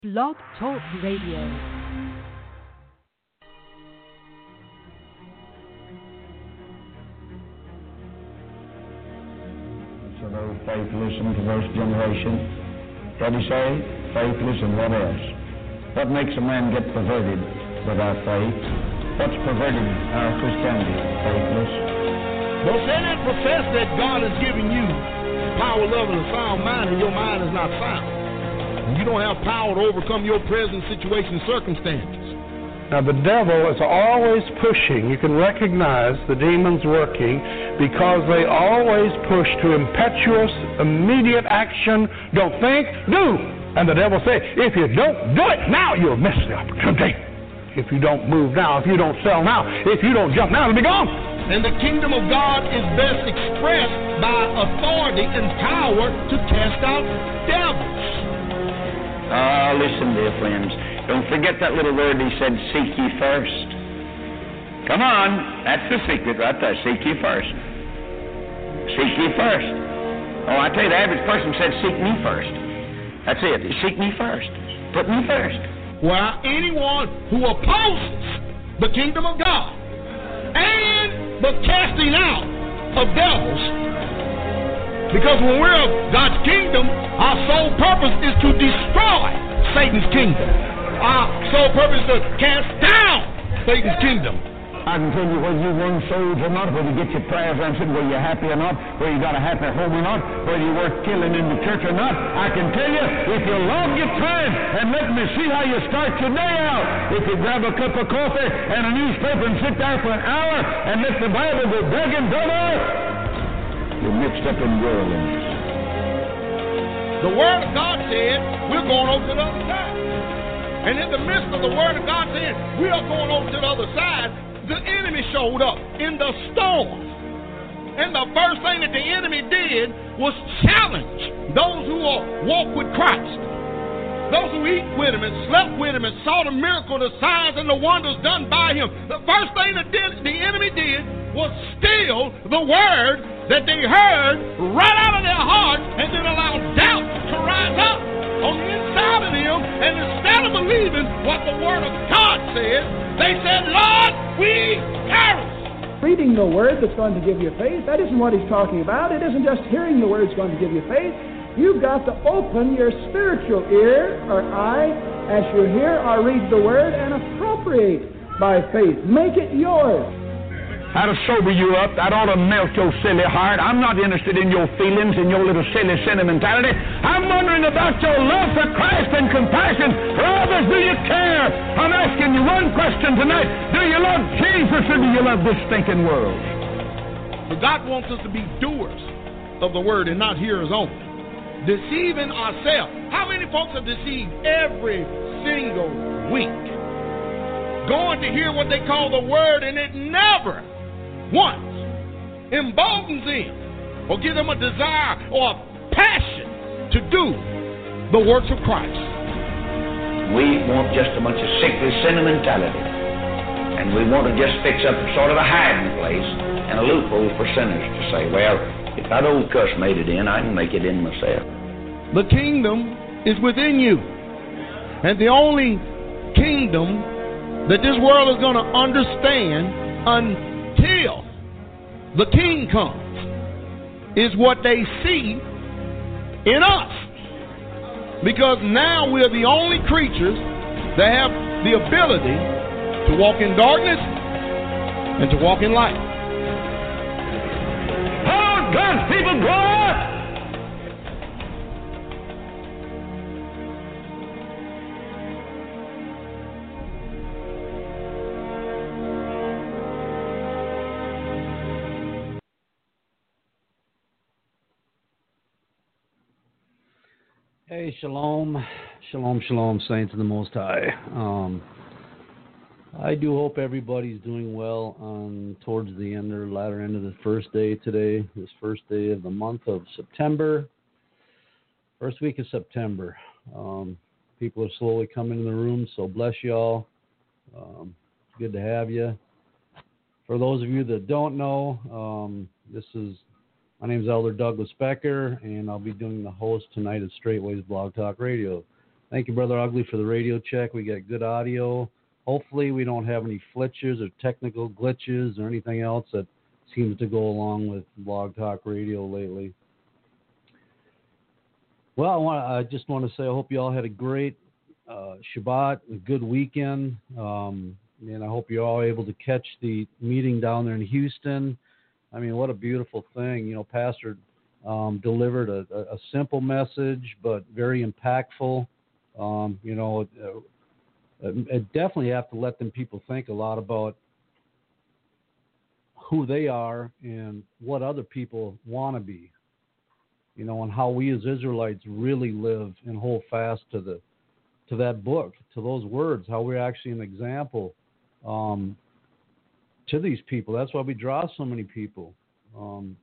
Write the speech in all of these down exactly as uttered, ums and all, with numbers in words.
Blog Talk Radio. So those faithless and perverse generation. What did he say? Faithless and what else? What makes a man get perverted without faith? What's perverted our Christianity? Faithless. Don't say that profess that God has given you power, love, and a sound mind, and your mind is not sound. You don't have power to overcome your present situation and circumstances. Now, the devil is always pushing. You can recognize the demons working because they always push to impetuous, immediate action. Don't think, do. And the devil says, if you don't do it now, you'll miss the opportunity. If you don't move now, if you don't sell now, if you don't jump now, it'll be gone. And the kingdom of God is best expressed by authority and power to cast out devils. Ah, listen, dear friends. Don't forget that little word he said, seek ye first. Come on. That's the secret right there. Seek ye first. Seek ye first. Oh, I tell you, the average person said, seek me first. That's it. Seek me first. Put me first. Well, anyone who opposes the kingdom of God and the casting out of devils, because when we're of God's kingdom, our sole purpose is to destroy Satan's kingdom. Our sole purpose is to cast down Satan's kingdom. I can tell you whether you won souls or not, whether you get your prayers answered, whether you're happy or not, whether you got a happy home or not, whether you're worth killing in the church or not. I can tell you, if you log your time and let me see how you start your day out, if you grab a cup of coffee and a newspaper and sit there for an hour and let the Bible go begging, brother, you're mixed up in worldliness. The Word of God said, we're going over to the other side. And in the midst of the Word of God saying, we are going over to the other side, the enemy showed up in the storm. And the first thing that the enemy did was challenge those who are walk with Christ. Those who eat with him and slept with him and saw the miracle, the signs and the wonders done by him. The first thing that did, the enemy did was steal the word that they heard right out of their hearts and then allow doubt to rise up on the inside of them. And instead of believing what the word of God said, they said, Lord, we perish. Reading the word that's going to give you faith, that isn't what he's talking about. It isn't just hearing the word that's going to give you faith. You've got to open your spiritual ear or eye as you hear or read the word and appropriate by faith. Make it yours. That'll sober you up. That ought to melt your silly heart. I'm not interested in your feelings and your little silly sentimentality. I'm wondering about your love for Christ and compassion for others. Do you care? I'm asking you one question tonight. Do you love Jesus or do you love this stinking world? But God wants us to be doers of the word and not hearers only. Deceiving ourselves. How many folks are deceived every single week? Going to hear what they call the word and it never once emboldens them or give them a desire or a passion to do the works of Christ. We want just a bunch of sickly sentimentality. And we want to just fix up sort of a hiding place and a loophole for sinners to say, well, if that old cuss made it in, I can make it in myself. The kingdom is within you. And the only kingdom that this world is going to understand until the king comes is what they see in us. Because now we're the only creatures that have the ability to walk in darkness and to walk in light. Oh, God's people, grow up! Hey, shalom, shalom, shalom, saints of the Most High. Um, I do hope everybody's doing well on towards the end or latter end of the first day today, this first day of the month of September, first week of September. Um, people are slowly coming in the room, so bless y'all. Um, good to have you. For those of you that don't know, um, this is My name is Elder Douglas Becker, and I'll be doing the host tonight at Straightways Blog Talk Radio. Thank you, Brother Ugly, for the radio check. We got good audio. Hopefully we don't have any flitches or technical glitches or anything else that seems to go along with Blog Talk Radio lately. Well, I, want, I just want to say I hope you all had a great uh, Shabbat, a good weekend, um, and I hope you're all able to catch the meeting down there in Houston. I mean, what a beautiful thing. You know, Pastor um, delivered a, a simple message, but very impactful. Um, you know, uh, I definitely have to let them people think a lot about who they are and what other people want to be, you know, and how we as Israelites really live and hold fast to the to that book, to those words, how we're actually an example um, to these people. That's why we draw so many people, um,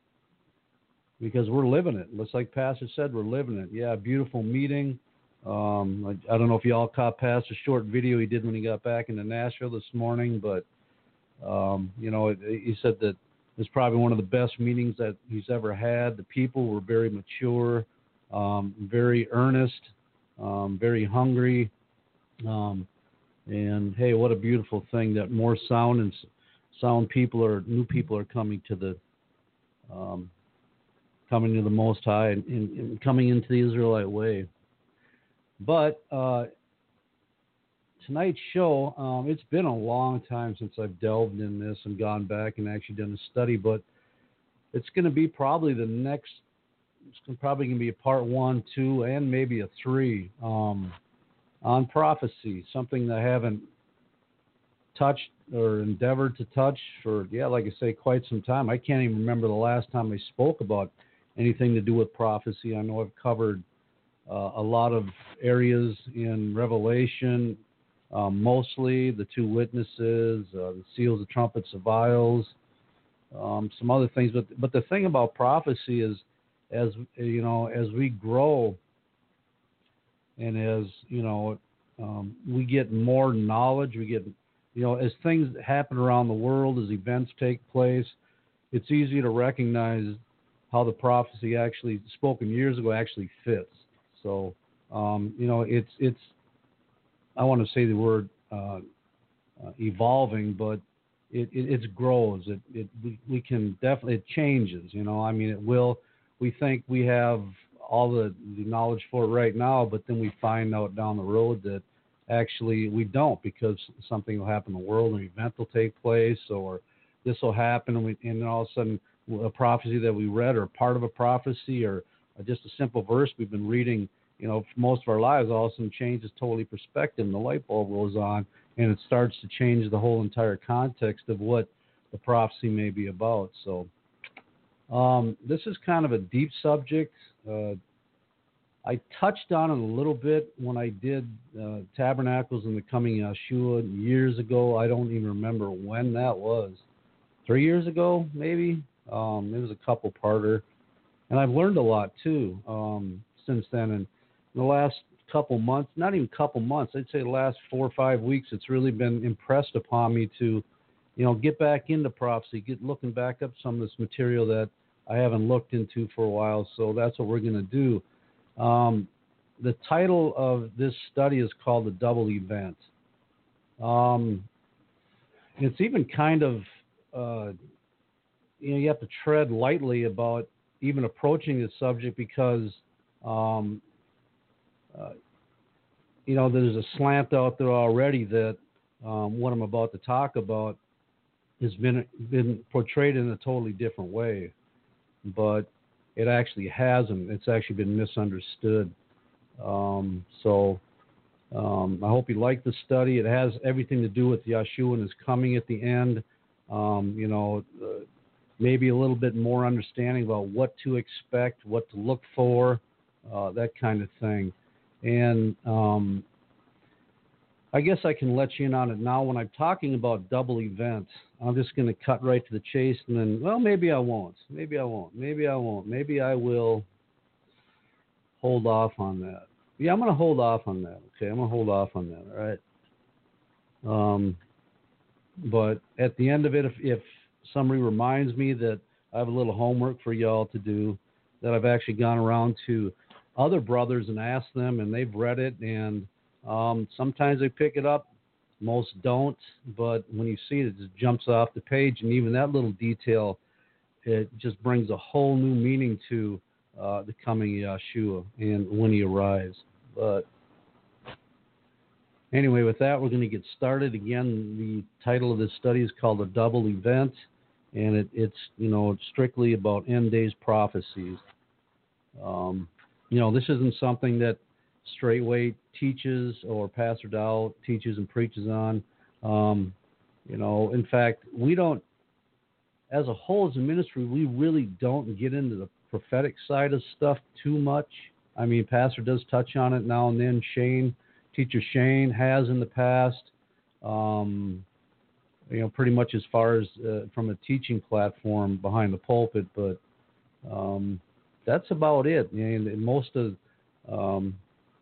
because we're living it. Looks like Pastor said, we're living it. Yeah, beautiful meeting. Um, I, I don't know if you all caught Pastor's short video he did when he got back into Nashville this morning, but, um, you know, it, he said that it was probably one of the best meetings that he's ever had. The people were very mature, um, very earnest, um, very hungry. Um, and, hey, what a beautiful thing that more sound and sound people or new people are coming to the um, coming to the Most High and, and, and coming into the Israelite way. But uh, tonight's show, um, it's been a long time since I've delved in this and gone back and actually done a study, but it's going to be probably the next, it's probably going to be a part one, two, and maybe a three um, on prophecy, something that I haven't touched or endeavored to touch for, yeah, like I say, quite some time. I can't even remember the last time I spoke about anything to do with prophecy. I know I've covered Uh, a lot of areas in Revelation, um, mostly the two witnesses, uh, the seals, the trumpets, the vials, um, some other things. But but the thing about prophecy is, as you know, as we grow, and as you know, um, we get more knowledge. We get, you know, as things happen around the world, as events take place, it's easy to recognize how the prophecy actually spoken years ago actually fits. So, um, you know, it's, it's, I want to say the word uh, uh, evolving, but it, it, it grows. It, it we, we can definitely, it changes, you know, I mean, it will, we think we have all the, the knowledge for it right now, but then we find out down the road that actually we don't, because something will happen in the world, an event will take place, or this will happen, and, we, and then all of a sudden a prophecy that we read, or part of a prophecy, or just a simple verse we've been reading, you know, for most of our lives, all of a sudden changes totally perspective, and the light bulb goes on, and it starts to change the whole entire context of what the prophecy may be about. So um, this is kind of a deep subject. Uh, I touched on it a little bit when I did uh, Tabernacles and the Coming Yeshua years ago. I don't even remember when that was. Three years ago, maybe? Um, it was a couple-parter. And I've learned a lot, too, um, since then. And in the last couple months, not even couple months, I'd say the last four or five weeks, it's really been impressed upon me to, you know, get back into prophecy, get looking back up some of this material that I haven't looked into for a while. So that's what we're going to do. Um, the title of this study is called The Double Event. Um, it's even kind of, uh, you know, you have to tread lightly about even approaching this subject, because, um, uh, you know, there's a slant out there already that um, what I'm about to talk about has been been portrayed in a totally different way, but it actually hasn't. It's actually been misunderstood. Um, so um, I hope you like the study. It has everything to do with Yeshua and his coming at the end. Um, you know, uh, maybe a little bit more understanding about what to expect, what to look for, uh, that kind of thing. And um, I guess I can let you in on it now. When I'm talking about double events, I'm just going to cut right to the chase, and then, well, maybe I won't. Maybe I won't. Maybe I won't. Maybe I will hold off on that. Yeah, I'm going to hold off on that. Okay, I'm going to hold off on that, all right? Um, but at the end of it, if, if somebody reminds me that I have a little homework for y'all to do, that I've actually gone around to other brothers and ask them, and they've read it, and um, sometimes they pick it up. Most don't, but when you see it, it just jumps off the page, and even that little detail, it just brings a whole new meaning to uh, the coming of Yeshua and when he arrives. But anyway, with that, we're going to get started. Again, the title of this study is called A Double Event, and it, it's, you know, strictly about end days prophecies. Um, you know, this isn't something that Straightway teaches or Pastor Dow teaches and preaches on. Um, you know, in fact, we don't, as a whole, as a ministry, we really don't get into the prophetic side of stuff too much. I mean, Pastor does touch on it now and then. Shane, Teacher Shane has in the past, um, you know, pretty much as far as uh, from a teaching platform behind the pulpit, but um, that's about it. And, and most of, um,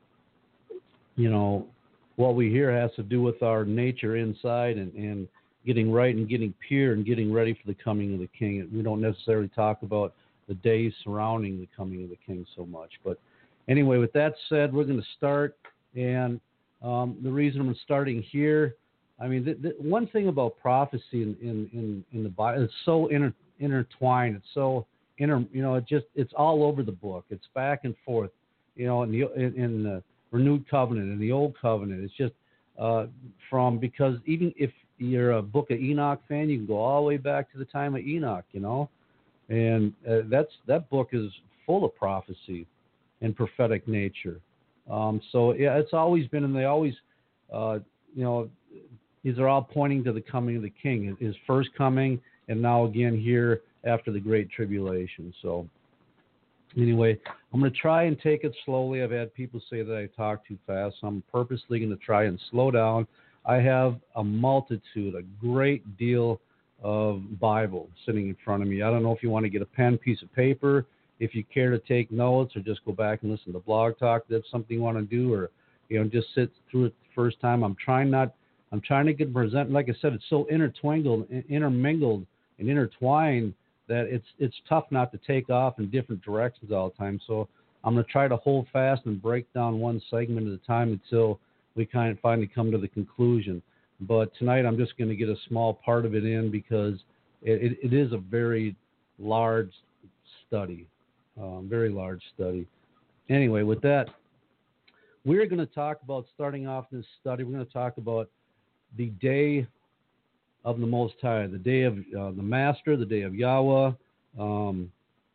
you know, what we hear has to do with our nature inside and, and getting right and getting pure and getting ready for the coming of the King. We don't necessarily talk about the days surrounding the coming of the King so much. But anyway, with that said, we're going to start. And um, the reason I'm starting here, I mean, the, the one thing about prophecy in, in, in, in the Bible, it's so inter, intertwined. It's so, inter, you know, it just, it's all over the book. It's back and forth, you know, in the, in, in the renewed covenant and the old covenant. It's just uh, from, because even if you're a Book of Enoch fan, you can go all the way back to the time of Enoch, you know, and uh, that's, that book is full of prophecy and prophetic nature. Um, so yeah, it's always been, and they always, uh, you know, these are all pointing to the coming of the King, his first coming, and now again here after the Great Tribulation. So anyway, I'm going to try and take it slowly. I've had people say that I talk too fast, so I'm purposely going to try and slow down. I have a multitude, a great deal of Bible sitting in front of me. I don't know if you want to get a pen, piece of paper, if you care to take notes, or just go back and listen to Blog Talk. That's something you want to do, or, you know, just sit through it the first time. I'm trying not, I'm trying to get present. Like I said, it's so intertwined, intermingled, and intertwined that it's it's tough not to take off in different directions all the time. So I'm going to try to hold fast and break down one segment at a time until we kind of finally come to the conclusion. But tonight I'm just going to get a small part of it in because it, it, it is a very large study, um, very large study. Anyway, with that, we're going to talk about, starting off this study, we're going to talk about the day of the Most High, the day of uh, the Master, the day of Yahweh, um,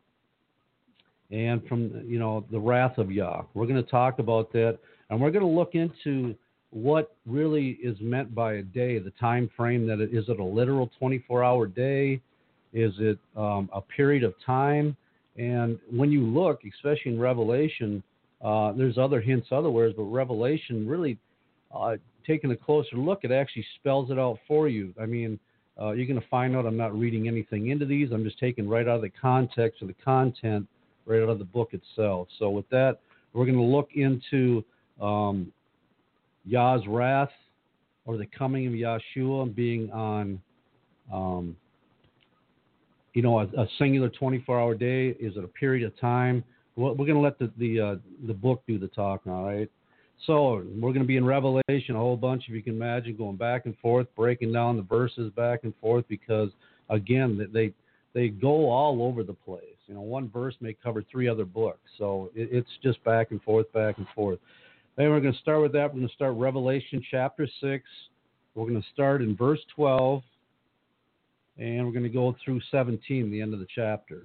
and from, you know, the wrath of Yah. We're going to talk about that, and we're going to look into what really is meant by a day, the time frame that it is. It a literal twenty-four hour day? Is it um, a period of time? And when you look, especially in Revelation, uh, there's other hints otherwhere, but Revelation really, uh, taking a closer look, it actually spells it out for you. I mean, uh, you're going to find out I'm not reading anything into these. I'm just taking right out of the context of the content, right out of the book itself. So with that, we're going to look into um, Yah's wrath, or the coming of Yahshua being on, um, you know, a, a singular twenty-four hour day. Is it a period of time? We're going to let the the, uh, the book do the talking, all right? So we're going to be in Revelation a whole bunch, if you can imagine, going back and forth, breaking down the verses back and forth, because, again, they they go all over the place. You know, one verse may cover three other books, so it, it's just back and forth, back and forth. Then we're going to start with that. We're going to start Revelation chapter six. We're going to start in verse twelve, and we're going to go through seventeen, the end of the chapter.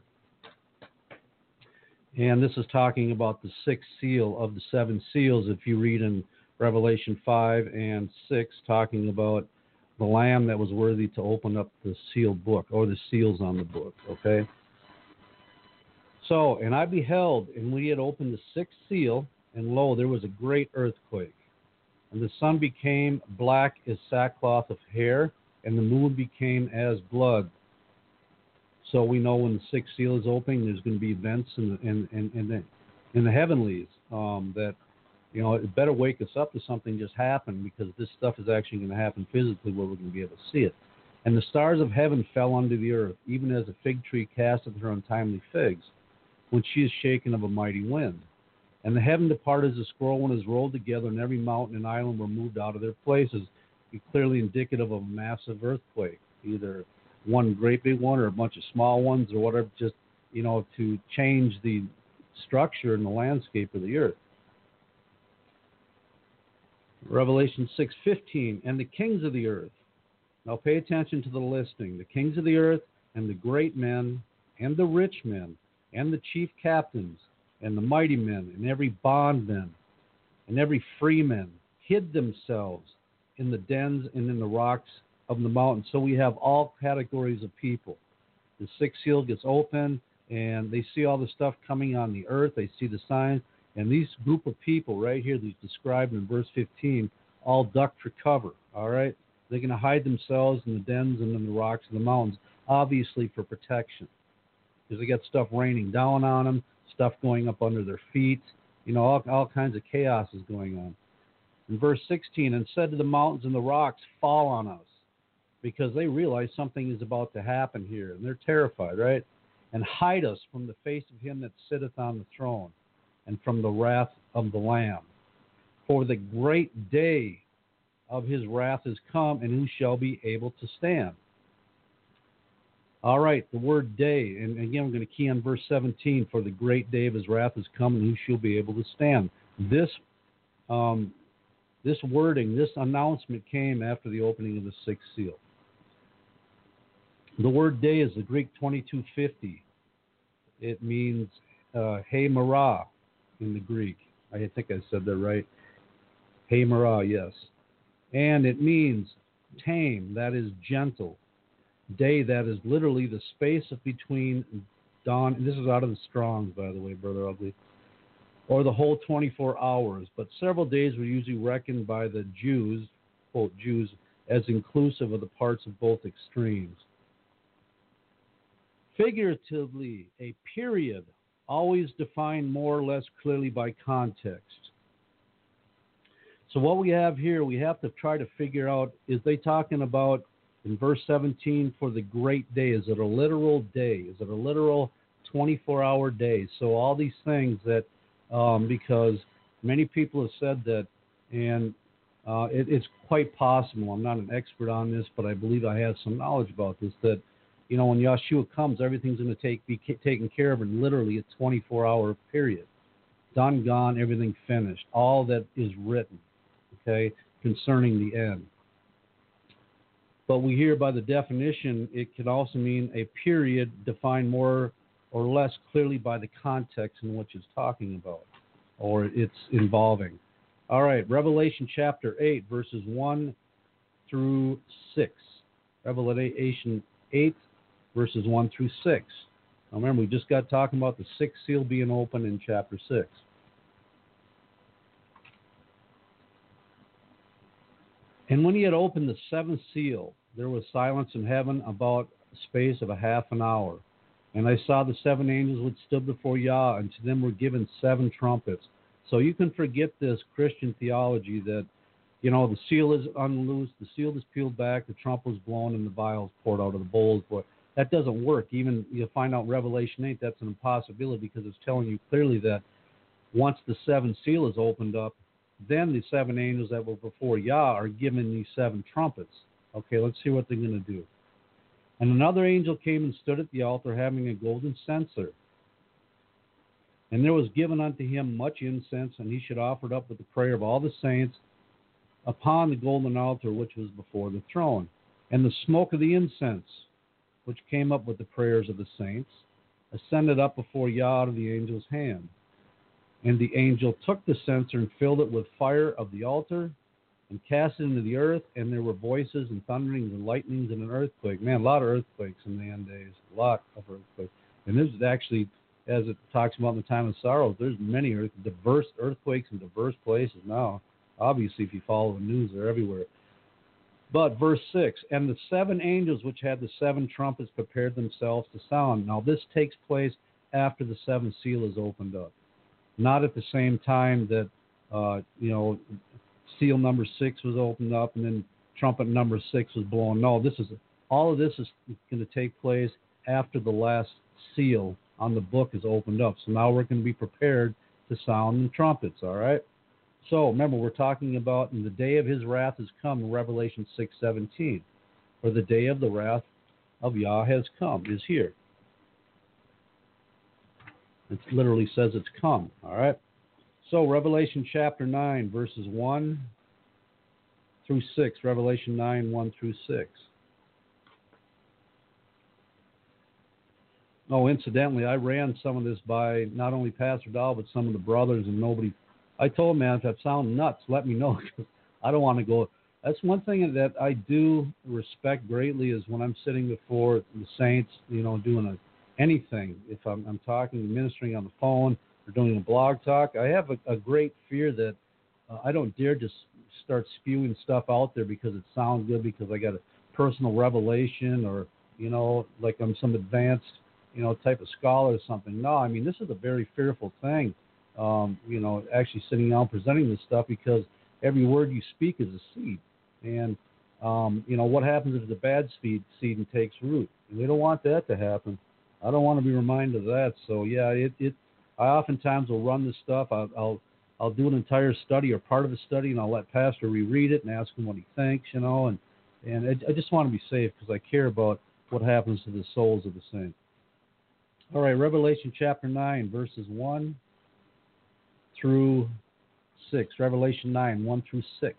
And this is talking about the sixth seal of the seven seals. If you read in Revelation five and six, talking about the Lamb that was worthy to open up the sealed book, or the seals on the book, okay? So, and I beheld, and when he had opened the sixth seal, and lo, there was a great earthquake. And the sun became black as sackcloth of hair, and the moon became as blood. So we know when the sixth seal is opening, there's going to be events in the, in, in, in the, in the heavenlies um, that, you know, it better wake us up to something just happened, because this stuff is actually going to happen physically where we're going to be able to see it. And the stars of heaven fell unto the earth, even as a fig tree casteth her untimely figs, when she is shaken of a mighty wind. And the heaven departed as a scroll when it was rolled together, and every mountain and island were moved out of their places. It's clearly indicative of a massive earthquake, either one great big one or a bunch of small ones or whatever, just, you know, to change the structure and the landscape of the earth. Revelation six fifteen, and the kings of the earth. Now pay attention to the listing. The kings of the earth and the great men and the rich men and the chief captains and the mighty men and every bondman and every freeman hid themselves in the dens and in the rocks of the mountains. So we have all categories of people. The sixth seal gets open, and they see all the stuff coming on the earth. They see the signs. And these group of people right here, these described in verse fifteen, all duck for cover, all right? They're going to hide themselves in the dens and in the rocks of the mountains, obviously for protection, because they got stuff raining down on them, stuff going up under their feet, you know, all, all kinds of chaos is going on. In verse sixteen, and said to the mountains and the rocks, fall on us, because they realize something is about to happen here, and they're terrified, right? And hide us from the face of him that sitteth on the throne, and from the wrath of the Lamb. For the great day of his wrath is come, and who shall be able to stand? All right, the word day, and again, we're going to key on verse seventeen, for the great day of his wrath is come, and who shall be able to stand? This um, this wording, this announcement came after the opening of the sixth seal. The word day is the Greek twenty-two fifty. It means uh, hey marah in the Greek. I think I said that right. Hey marah, yes. And it means tame, that is gentle. Day, that is literally the space of between dawn, and this is out of the Strong's, by the way, Brother Ugly, or the whole twenty-four hours. But several days were usually reckoned by the Jews, quote, Jews, as inclusive of the parts of both extremes. Figuratively, a period, always defined more or less clearly by context. So what we have here, we have to try to figure out, is they talking about, in verse seventeen, for the great day, is it a literal day? Is it a literal twenty-four hour day? So all these things that, um, because many people have said that, and uh, it, it's quite possible, I'm not an expert on this, but I believe I have some knowledge about this, that, you know, when Yeshua comes, everything's going to take be taken care of in literally a twenty-four hour period. Done, gone, everything finished. All that is written, okay, concerning the end. But we hear by the definition, it can also mean a period defined more or less clearly by the context in which it's talking about or it's involving. All right, Revelation chapter eight, verses one through six. Revelation eight, verses one through six. Now remember, we just got talking about the sixth seal being open in chapter six. And when he had opened the seventh seal, there was silence in heaven about a space of a half an hour. And I saw the seven angels which stood before Yah, and to them were given seven trumpets. So you can forget this Christian theology that, you know, the seal is unloosed, the seal is peeled back, the trumpet was blown, and the vials poured out of the bowls. But that doesn't work. Even you'll find out in Revelation eight, that's an impossibility, because it's telling you clearly that once the seventh seal is opened up, then the seven angels that were before Yah are given these seven trumpets. Okay, let's see what they're going to do. And another angel came and stood at the altar, having a golden censer. And there was given unto him much incense, and he should offer it up with the prayer of all the saints upon the golden altar which was before the throne. And the smoke of the incense, which came up with the prayers of the saints, ascended up before Yah out of the angel's hand. And the angel took the censer and filled it with fire of the altar and cast it into the earth, and there were voices and thunderings and lightnings and an earthquake. Man, a lot of earthquakes in the end days, a lot of earthquakes. And this is actually, as it talks about in the time of sorrows, there's many earth, diverse earthquakes in diverse places now. Obviously, if you follow the news, they're everywhere. But verse six, and the seven angels which had the seven trumpets prepared themselves to sound. Now this takes place after the seventh seal is opened up. Not at the same time that, uh, you know, seal number six was opened up and then trumpet number six was blown. No, this is all of this is going to take place after the last seal on the book is opened up. So now we're going to be prepared to sound the trumpets, all right? So remember, we're talking about in the day of his wrath has come in Revelation six seventeen, or the day of the wrath of Yah has come, is here. It literally says it's come, all right? So Revelation chapter nine, verses one through six, Revelation nine, one through six. Oh, incidentally, I ran some of this by not only Pastor Dahl, but some of the brothers, and nobody. I told him, man, if that sounds nuts, let me know, because I don't want to go. That's one thing that I do respect greatly is when I'm sitting before the saints, you know, doing a, anything. If I'm, I'm talking, ministering on the phone, or doing a blog talk, I have a, a great fear that uh, I don't dare just start spewing stuff out there because it sounds good, because I got a personal revelation, or, you know, like I'm some advanced, you know, type of scholar or something. No, I mean, this is a very fearful thing, um, you know, actually sitting down presenting this stuff, because every word you speak is a seed. And, um, you know, what happens if the bad seed, seed and takes root? And we don't want that to happen. I don't want to be reminded of that. So, yeah, it, it I oftentimes will run this stuff. I'll, I'll, I'll do an entire study or part of a study, and I'll let Pastor reread it and ask him what he thinks, you know, and, and I, I just want to be safe, because I care about what happens to the souls of the saints. All right, Revelation chapter nine, verses one through six. Revelation nine, one through six.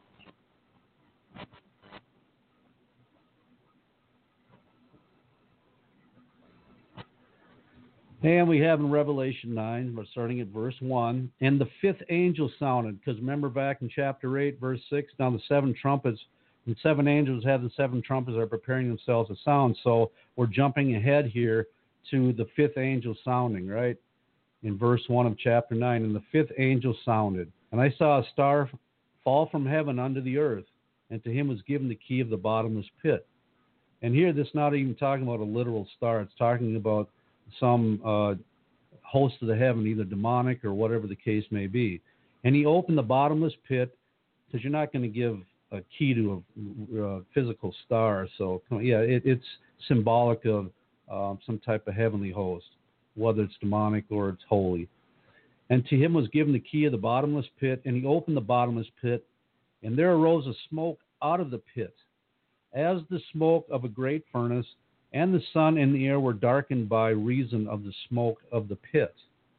And we have in Revelation nine, we're starting at verse one, and the fifth angel sounded, because remember back in chapter eight, verse six, now the seven trumpets, and seven angels have the seven trumpets are preparing themselves to sound. So we're jumping ahead here to the fifth angel sounding, right? In verse one of chapter nine, and the fifth angel sounded, and I saw a star fall from heaven unto the earth, and to him was given the key of the bottomless pit. And here, this is not even talking about a literal star. It's talking about some uh, host of the heaven, either demonic or whatever the case may be. And he opened the bottomless pit, because you're not going to give a key to a uh, physical star. So, yeah, it, it's symbolic of uh, some type of heavenly host, whether it's demonic or it's holy. And to him was given the key of the bottomless pit, and he opened the bottomless pit, and there arose a smoke out of the pit, as the smoke of a great furnace, and the sun and the air were darkened by reason of the smoke of the pit.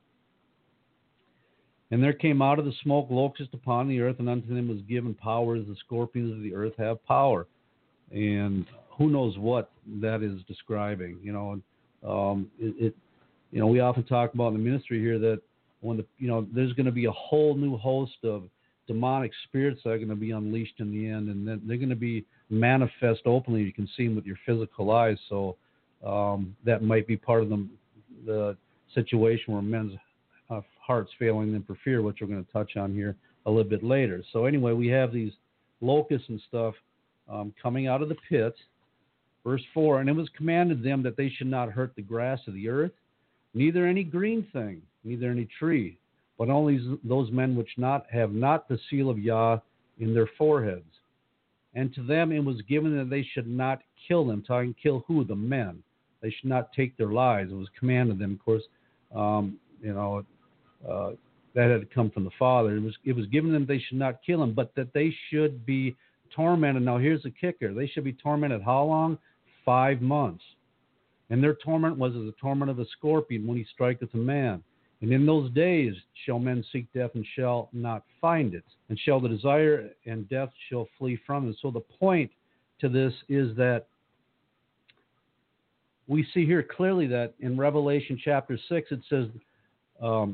And there came out of the smoke locusts upon the earth, and unto them was given power as the scorpions of the earth have power. And who knows what that is describing? You know, um, it, it. You know, we often talk about in the ministry here that when the, you know, there's going to be a whole new host of demonic spirits that are going to be unleashed in the end, and then they're going to be manifest openly. You can see them with your physical eyes. So um, that might be part of the, the situation where men's uh, hearts failing them for fear, which we're going to touch on here a little bit later. So anyway, we have these locusts and stuff um, coming out of the pit. Verse four, and it was commanded them that they should not hurt the grass of the earth, neither any green thing, neither any tree, but only those men which not have not the seal of Yah in their foreheads. And to them it was given that they should not kill them. Talking kill who? The men. They should not take their lives. It was commanded them. Of course, um, you know, uh, that had come from the Father. It was it was given them they should not kill them, but that they should be tormented. Now here's the kicker. They should be tormented how long? Five months. And their torment was as the torment of a scorpion when he striketh a man. And in those days shall men seek death and shall not find it, and shall the desire, and death shall flee from them. So the point to this is that we see here clearly that in Revelation chapter six, it says, um,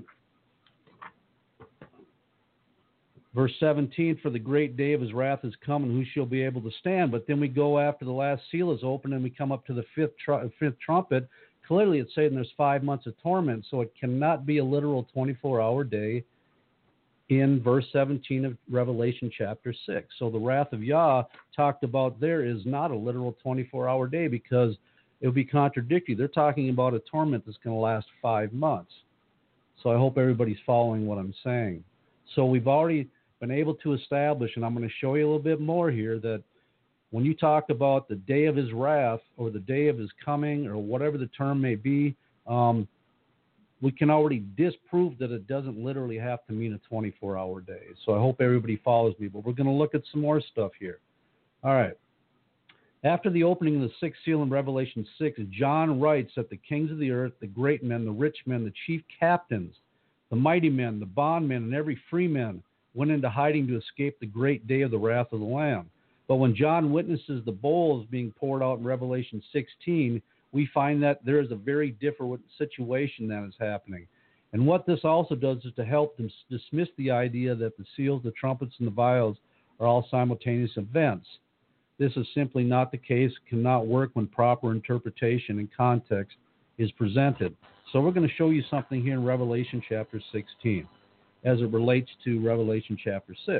verse seventeen, for the great day of his wrath is come, and who shall be able to stand? But then we go after the last seal is opened, and we come up to the fifth, tr- fifth trumpet. Clearly, it's saying there's five months of torment, so it cannot be a literal twenty-four hour day in verse seventeen of Revelation chapter six. So the wrath of Yah talked about there is not a literal twenty-four hour day, because it would be contradictory. They're talking about a torment that's going to last five months. So I hope everybody's following what I'm saying. So we've already been able to establish, and I'm going to show you a little bit more here, that when you talk about the day of his wrath or the day of his coming or whatever the term may be, um, we can already disprove that it doesn't literally have to mean a twenty-four hour day. So I hope everybody follows me, but we're going to look at some more stuff here. All right. After the opening of the sixth seal in Revelation six, John writes that the kings of the earth, the great men, the rich men, the chief captains, the mighty men, the bondmen, and every free man went into hiding to escape the great day of the wrath of the Lamb. But when John witnesses the bowls being poured out in Revelation sixteen, we find that there is a very different situation that is happening. And what this also does is to help them dismiss the idea that the seals, the trumpets, and the vials are all simultaneous events. This is simply not the case, cannot work when proper interpretation and context is presented. So we're going to show you something here in Revelation chapter sixteen as it relates to Revelation chapter six.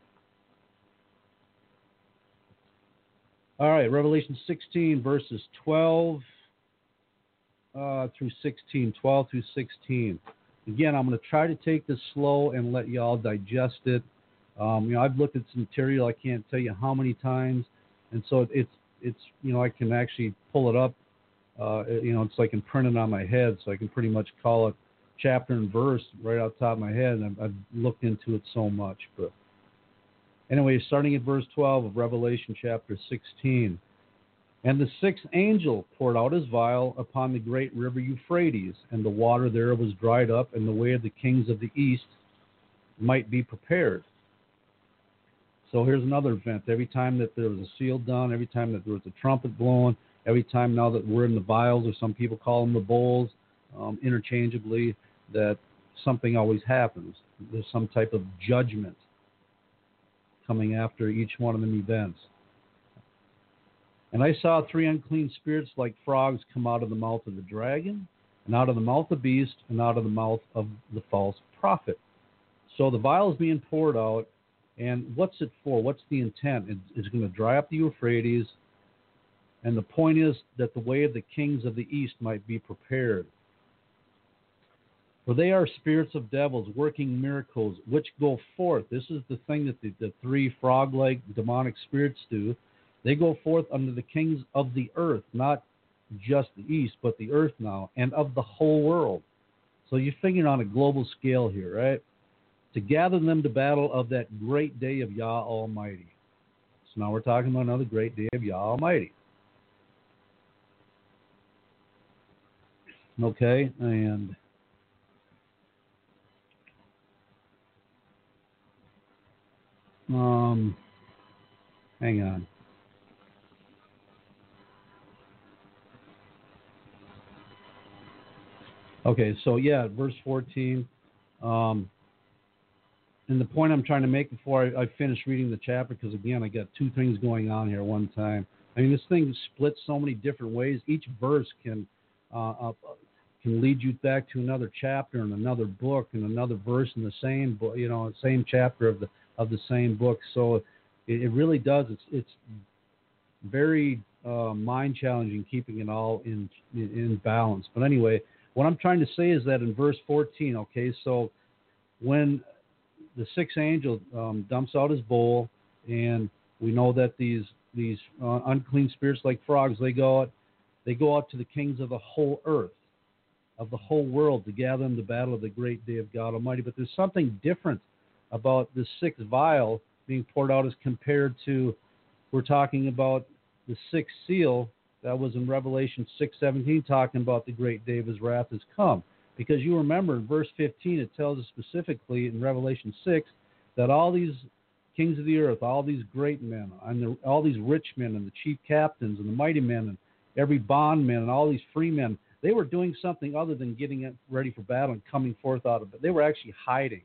All right, Revelation sixteen, verses twelve uh, through sixteen, twelve through sixteen. Again, I'm going to try to take this slow and let y'all digest it. Um, you know, I've looked at some material, I can't tell you how many times, and so it's, it's you know, I can actually pull it up. Uh, you know, it's like I can print it on my head, so I can pretty much call it chapter and verse right off the top of my head, and I've, I've looked into it so much. But anyway, starting at verse twelve of Revelation chapter sixteen. And the sixth angel poured out his vial upon the great river Euphrates, and the water there was dried up, and the way of the kings of the east might be prepared. So here's another event. Every time that there was a seal done, every time that there was a trumpet blown, every time now that we're in the vials, or some people call them the bowls, um, interchangeably, that something always happens. There's some type of judgment coming after each one of them events. And I saw three unclean spirits like frogs come out of the mouth of the dragon, and out of the mouth of the beast, and out of the mouth of the false prophet. So the vial is being poured out, and what's it for? What's the intent? It, it's going to dry up the Euphrates, and the point is that the way of the kings of the east might be prepared. For they are spirits of devils working miracles, which go forth. This is the thing that the, the three frog-like demonic spirits do. They go forth under the kings of the earth, not just the east, but the earth now, and of the whole world. So you're figuring on a global scale here, right? To gather them to battle of that great day of Yah Almighty. So now we're talking about another great day of Yah Almighty. Okay, and um, hang on. Okay, so yeah, verse fourteen. Um, and the point I'm trying to make before I, I finish reading the chapter, because again, I got two things going on here at one time. I mean, this thing splits so many different ways. Each verse can uh, uh, can lead you back to another chapter and another book and another verse in the same book, you know, same chapter of the of the same book. So it, it really does. It's it's very uh, mind challenging keeping it all in, in in balance. But anyway. What I'm trying to say is that in verse fourteen, okay, so when the sixth angel um, dumps out his bowl, and we know that these these uh, unclean spirits like frogs, they go out, they go out to the kings of the whole earth, of the whole world, to gather them to battle of the great day of God Almighty. But there's something different about the sixth vial being poured out as compared to, we're talking about the sixth seal. That was in Revelation six seventeen, talking about the great day of his wrath has come. Because you remember in verse fifteen, it tells us specifically in Revelation six that all these kings of the earth, all these great men, and the, all these rich men, and the chief captains, and the mighty men, and every bondman, and all these free men, they were doing something other than getting it ready for battle and coming forth out of it. They were actually hiding.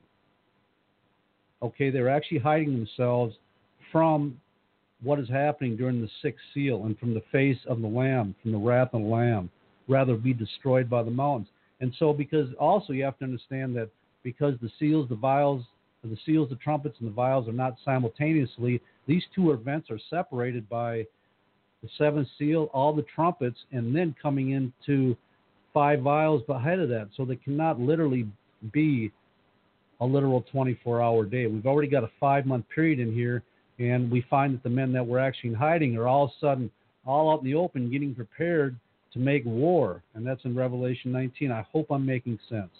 Okay, they were actually hiding themselves from what is happening during the sixth seal, and from the face of the Lamb, from the wrath of the Lamb, rather be destroyed by the mountains. And so, because also you have to understand that because the seals, the vials, the seals, the trumpets, and the vials are not simultaneously, these two events are separated by the seventh seal, all the trumpets, and then coming into five vials ahead of that. So they cannot literally be a literal twenty-four hour day. We've already got a five-month period in here. And we find that the men that were actually hiding are all of a sudden all out in the open getting prepared to make war, and that's in Revelation nineteen. I hope I'm making sense.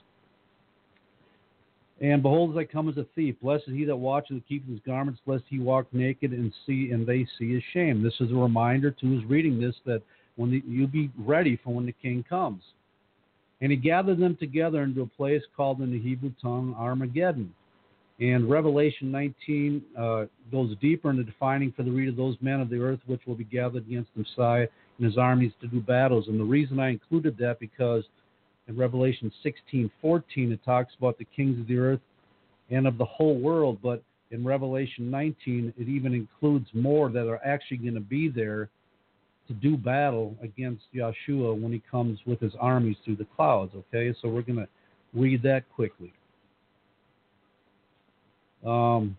And behold, as I come as a thief, blessed is he that watches and keeps his garments, lest he walk naked and see, and they see his shame. This is a reminder to who's reading this that when the, you be ready for when the king comes. And he gathered them together into a place called in the Hebrew tongue Armageddon. And Revelation nineteen uh, goes deeper into defining for the reader those men of the earth which will be gathered against the Messiah and his armies to do battles. And the reason I included that because in Revelation sixteen fourteen it talks about the kings of the earth and of the whole world, but in Revelation nineteen it even includes more that are actually going to be there to do battle against Yeshua when he comes with his armies through the clouds. Okay, so we're going to read that quickly. Um,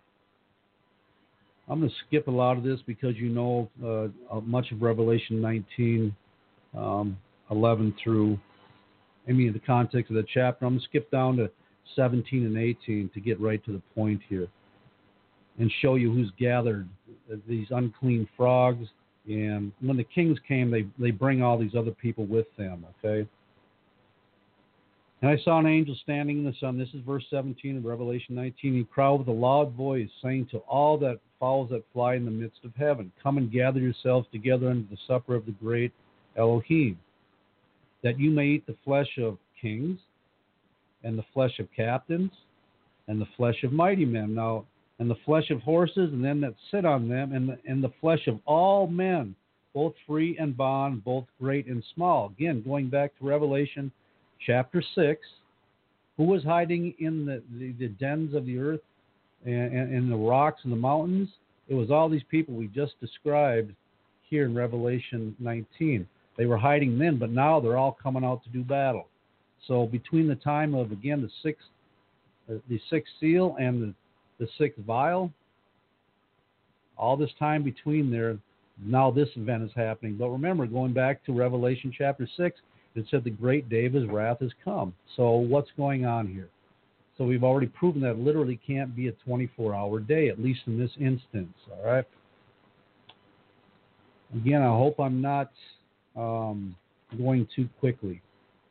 I'm going to skip a lot of this because you know uh, much of Revelation nineteen, um, eleven through, I mean, the context of the chapter. I'm going to skip down to seventeen and eighteen to get right to the point here and show you who's gathered, uh, these unclean frogs. And when the kings came, they, they bring all these other people with them, okay? And I saw an angel standing in the sun. This is verse seventeen of Revelation nineteen. He cried with a loud voice, saying to all that fowls that fly in the midst of heaven, come and gather yourselves together unto the supper of the great Elohim, that you may eat the flesh of kings, and the flesh of captains, and the flesh of mighty men. Now, and the flesh of horses, and them that sit on them, and the, and the flesh of all men, both free and bond, both great and small. Again, going back to Revelation chapter six, who was hiding in the, the, the dens of the earth and, and, and the rocks and the mountains? It was all these people we just described here in Revelation nineteen. They were hiding then, but now they're all coming out to do battle. So between the time of, again, the sixth, uh, the sixth seal and the the sixth vial, all this time between there, now this event is happening. But remember, going back to Revelation chapter six, it said the great day of his wrath has come. So what's going on here? So we've already proven that it literally can't be a twenty-four hour day, at least in this instance, all right? Again, I hope I'm not um, going too quickly.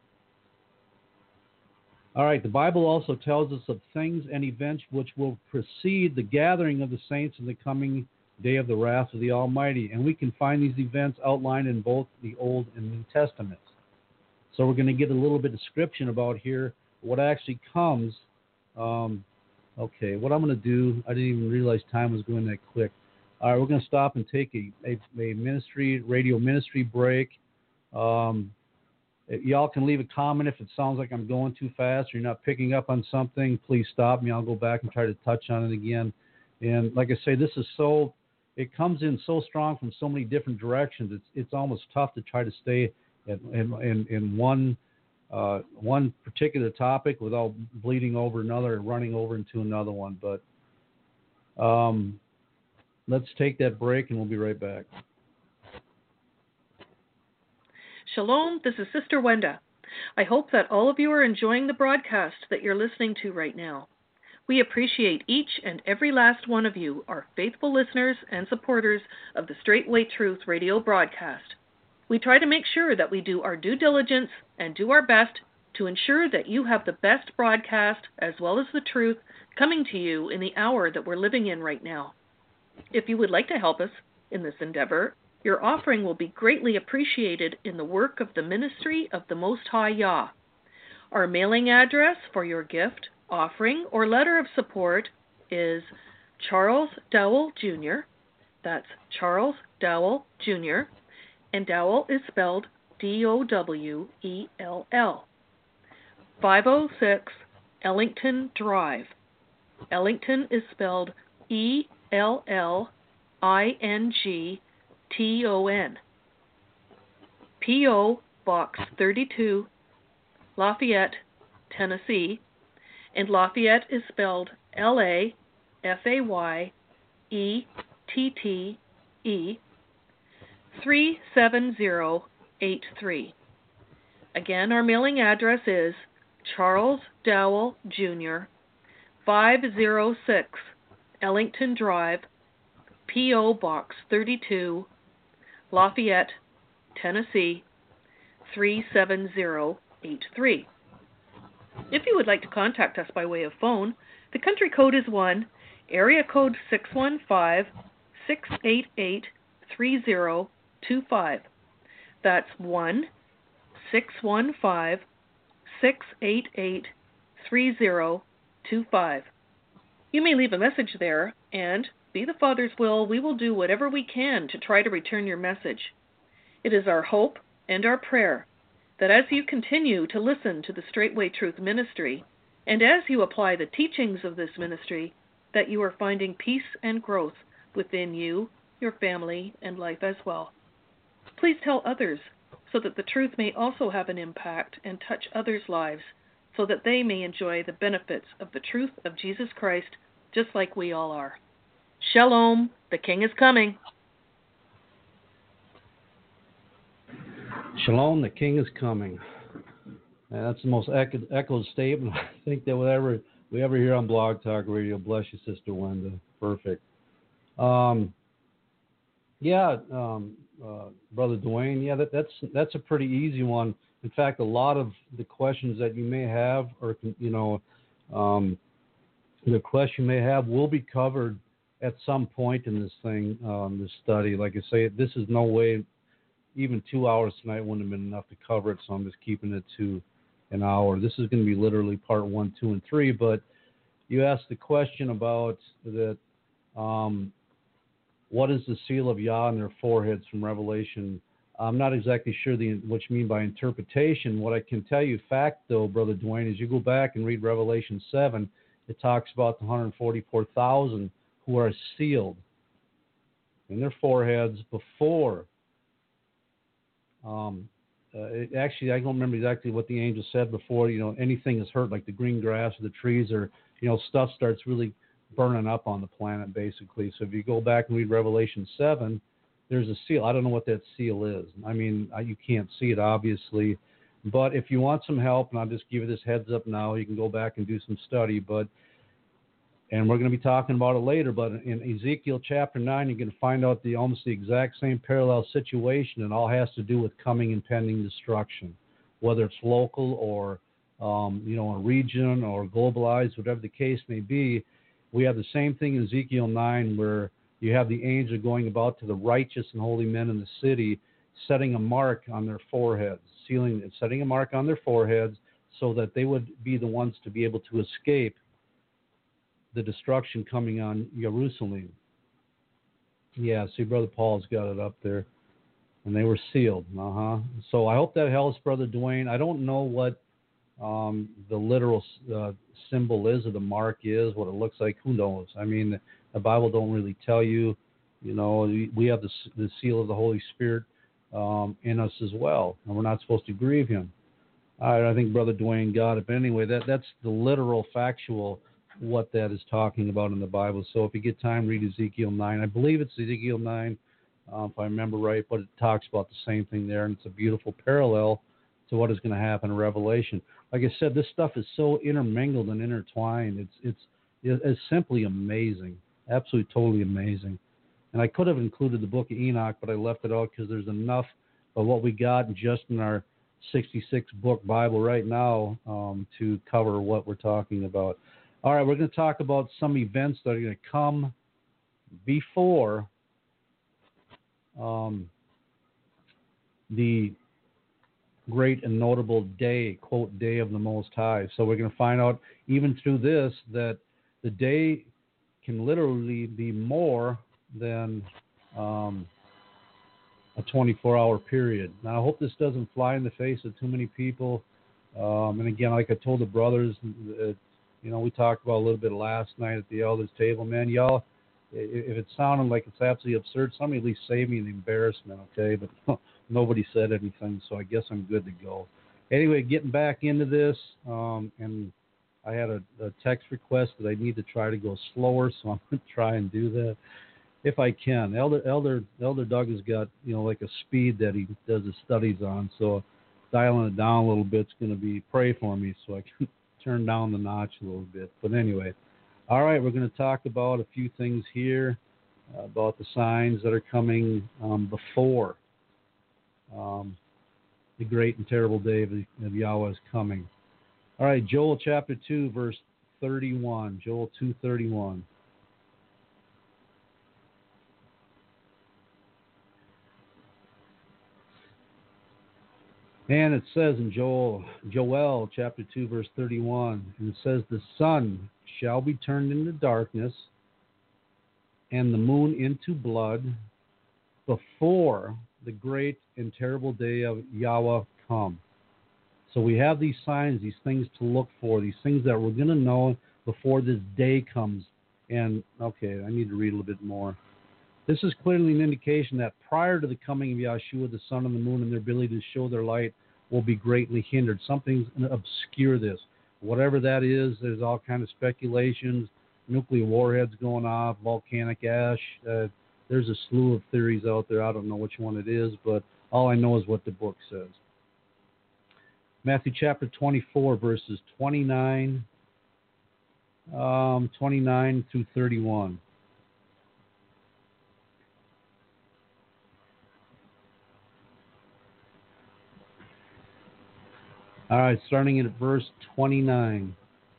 All right, the Bible also tells us of things and events which will precede the gathering of the saints in the coming day of the wrath of the Almighty. And we can find these events outlined in both the Old and New Testaments. So we're going to get a little bit of description about here, what actually comes. Um, okay, what I'm going to do, I didn't even realize time was going that quick. All right, we're going to stop and take a, a, a ministry, radio ministry break. Um, Y'all can leave a comment if it sounds like I'm going too fast or you're not picking up on something. Please stop me. I'll go back and try to touch on it again. And like I say, this is so, it comes in so strong from so many different directions. It's it's almost tough to try to stay in, in, in one uh, one particular topic without bleeding over another and running over into another one. But um, let's take that break and we'll be right back. Shalom, this is Sister Wenda. I hope that all of you are enjoying the broadcast that you're listening to right now. We appreciate each and every last one of you, our faithful listeners and supporters of the Straightway Truth radio broadcast. We try to make sure that we do our due diligence and do our best to ensure that you have the best broadcast as well as the truth coming to you in the hour that we're living in right now. If you would like to help us in this endeavor, your offering will be greatly appreciated in the work of the ministry of the Most High Yah. Our mailing address for your gift, offering, or letter of support is Charles Dowell Junior That's Charles Dowell Junior And Dowell is spelled D O W E L L. five oh six Ellington Drive. Ellington is spelled E L L I N G T O N. P O. Box thirty-two, Lafayette, Tennessee, and Lafayette is spelled L A F A Y E T T E, three seven zero eight three. Again, our mailing address is Charles Dowell Junior, five oh six Ellington Drive, P O. Box thirty-two, Lafayette, Tennessee, three seven zero eight three. If you would like to contact us by way of phone, the country code is one, area code six one five, six eight eight, three zero two five. That's one, six one five, six eight eight, three zero two five. You may leave a message there, and, be the Father's will, we will do whatever we can to try to return your message. It is our hope and our prayer that as you continue to listen to the Straightway Truth Ministry, and as you apply the teachings of this ministry, that you are finding peace and growth within you, your family, and life as well. Please tell others so that the truth may also have an impact and touch others' lives, so that they may enjoy the benefits of the truth of Jesus Christ, just like we all are. Shalom, the King is coming. Shalom, the King is coming. And that's the most echo- echoed statement I think that we ever we ever hear on Blog Talk Radio. Bless you, Sister Wenda. Perfect. Um, yeah, um, uh, Brother Dwayne. Yeah, that, that's that's a pretty easy one. In fact, a lot of the questions that you may have, or you know, um, the question you may have, will be covered at some point in this thing, um, this study. Like I say, this is no way. Even two hours tonight wouldn't have been enough to cover it, so I'm just keeping it to an hour. This is going to be literally part one, two, and three. But you asked the question about that. Um, what is the seal of Yah on their foreheads from Revelation? I'm not exactly sure the, what you mean by interpretation. What I can tell you, fact though, Brother Dwayne, is you go back and read Revelation seven. It talks about the one hundred forty-four thousand who are sealed in their foreheads before. Um, uh, it, actually, I don't remember exactly what the angel said before. You know, anything is hurt, like the green grass or the trees, or you know, stuff starts really burning up on the planet, basically. So if you go back and read Revelation seven, there's a seal. I don't know what that seal is. I mean, you can't see it, obviously. But if you want some help, and I'll just give you this heads up now, you can go back and do some study. But and we're going to be talking about it later. But in Ezekiel chapter nine, you're going to find out the almost the exact same parallel situation. It all has to do with coming and pending destruction, whether it's local or um, you know, a region or globalized, whatever the case may be. We have the same thing in Ezekiel nine, where you have the angel going about to the righteous and holy men in the city, setting a mark on their foreheads, sealing, setting a mark on their foreheads, so that they would be the ones to be able to escape the destruction coming on Jerusalem. Yeah, see, Brother Paul's got it up there, and they were sealed. Uh huh. So I hope that helps, Brother Dwayne. I don't know what um, the literal uh, symbol is, or the mark is, what it looks like. Who knows? I mean, the Bible don't really tell you. You know, we have the, the seal of the Holy Spirit um, in us as well, and we're not supposed to grieve Him. I, I think Brother Dwayne got it. But anyway, that that's the literal, factual, what that is talking about in the Bible. So if you get time, read Ezekiel nine. I believe it's Ezekiel nine, uh, if I remember right, but it talks about the same thing there, and it's a beautiful parallel to what is going to happen in Revelation. Like I said, this stuff is so intermingled and intertwined. It's it's it's simply amazing, absolutely, totally amazing. And I could have included the Book of Enoch, but I left it out because there's enough of what we got just in our sixty-six book Bible right now um, to cover what we're talking about. All right, we're going to talk about some events that are going to come before um, the great and notable day, quote, day of the Most High. So we're going to find out, even through this, that the day can literally be more than um, a twenty-four hour period. Now, I hope this doesn't fly in the face of too many people. Um, and again, like I told the brothers, uh, you know, we talked about a little bit last night at the elders' table. Man, y'all, if it sounded like it's absolutely absurd, somebody at least save me the embarrassment, okay? But nobody said anything, so I guess I'm good to go. Anyway, getting back into this, um, and I had a, a text request that I need to try to go slower, so I'm going to try and do that if I can. Elder Elder Elder Doug has got, you know, like a speed that he does his studies on, so dialing it down a little bit is going to be, pray for me so I can turn down the notch a little bit. But anyway, all right, we're going to talk about a few things here uh, about the signs that are coming um, before um, the great and terrible day of, of Yahweh is coming. All right, Joel chapter two, verse thirty-one. Joel two thirty-one. And it says in Joel, Joel chapter two, verse thirty-one, and it says, the sun shall be turned into darkness and the moon into blood before the great and terrible day of Yahweh come. So we have these signs, these things to look for, these things that we're going to know before this day comes. And, okay, I need to read a little bit more. This is clearly an indication that prior to the coming of Yahshua, the sun and the moon and their ability to show their light will be greatly hindered. Something's going to obscure this. Whatever that is, there's all kind of speculations, nuclear warheads going off, volcanic ash. Uh, there's a slew of theories out there. I don't know which one it is, but all I know is what the book says. Matthew chapter twenty-four, verses twenty-nine, um, twenty-nine through thirty-one. All right, starting at verse twenty-nine.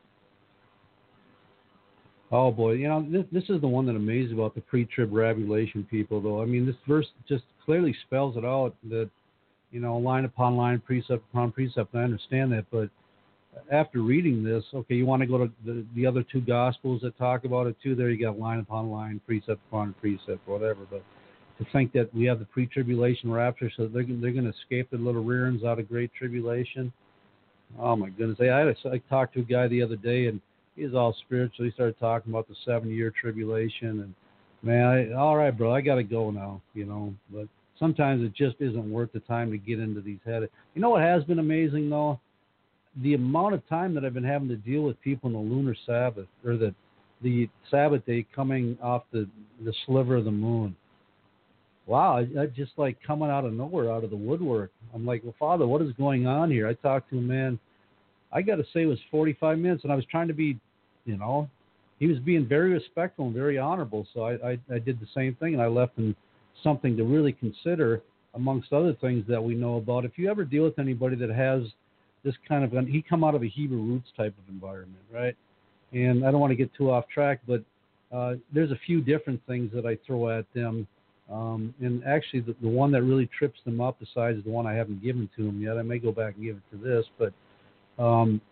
Oh, boy. You know, this, this is the one that amazes about the pre-trib rabulation people, though. I mean, this verse just clearly spells it out that, you know, line upon line, precept upon precept. I understand that, but after reading this, okay, you want to go to the, the other two Gospels that talk about it, too. There you got line upon line, precept upon precept, whatever. But to think that we have the pre-tribulation rapture, so they're, they're going to escape their little rear ends out of great tribulation. Oh, my goodness. I, I, I talked to a guy the other day, and he's all spiritual. He started talking about the seven-year tribulation. And, man, I, all right, bro, I got to go now, you know. But sometimes it just isn't worth the time to get into these heads. You know what has been amazing, though? The amount of time that I've been having to deal with people in the lunar Sabbath, or the, the Sabbath day coming off the, the sliver of the moon. Wow, I, I just like coming out of nowhere, out of the woodwork. I'm like, well, Father, what is going on here? I talked to a man, I got to say it was forty-five minutes, and I was trying to be, you know, he was being very respectful and very honorable, so I, I, I did the same thing, and I left him something to really consider amongst other things that we know about. If you ever deal with anybody that has this kind of, he come out of a Hebrew roots type of environment, right? And I don't want to get too off track, but uh, there's a few different things that I throw at them. Um, and actually, the, the one that really trips them up, besides the one I haven't given to them yet, I may go back and give it to this, but um,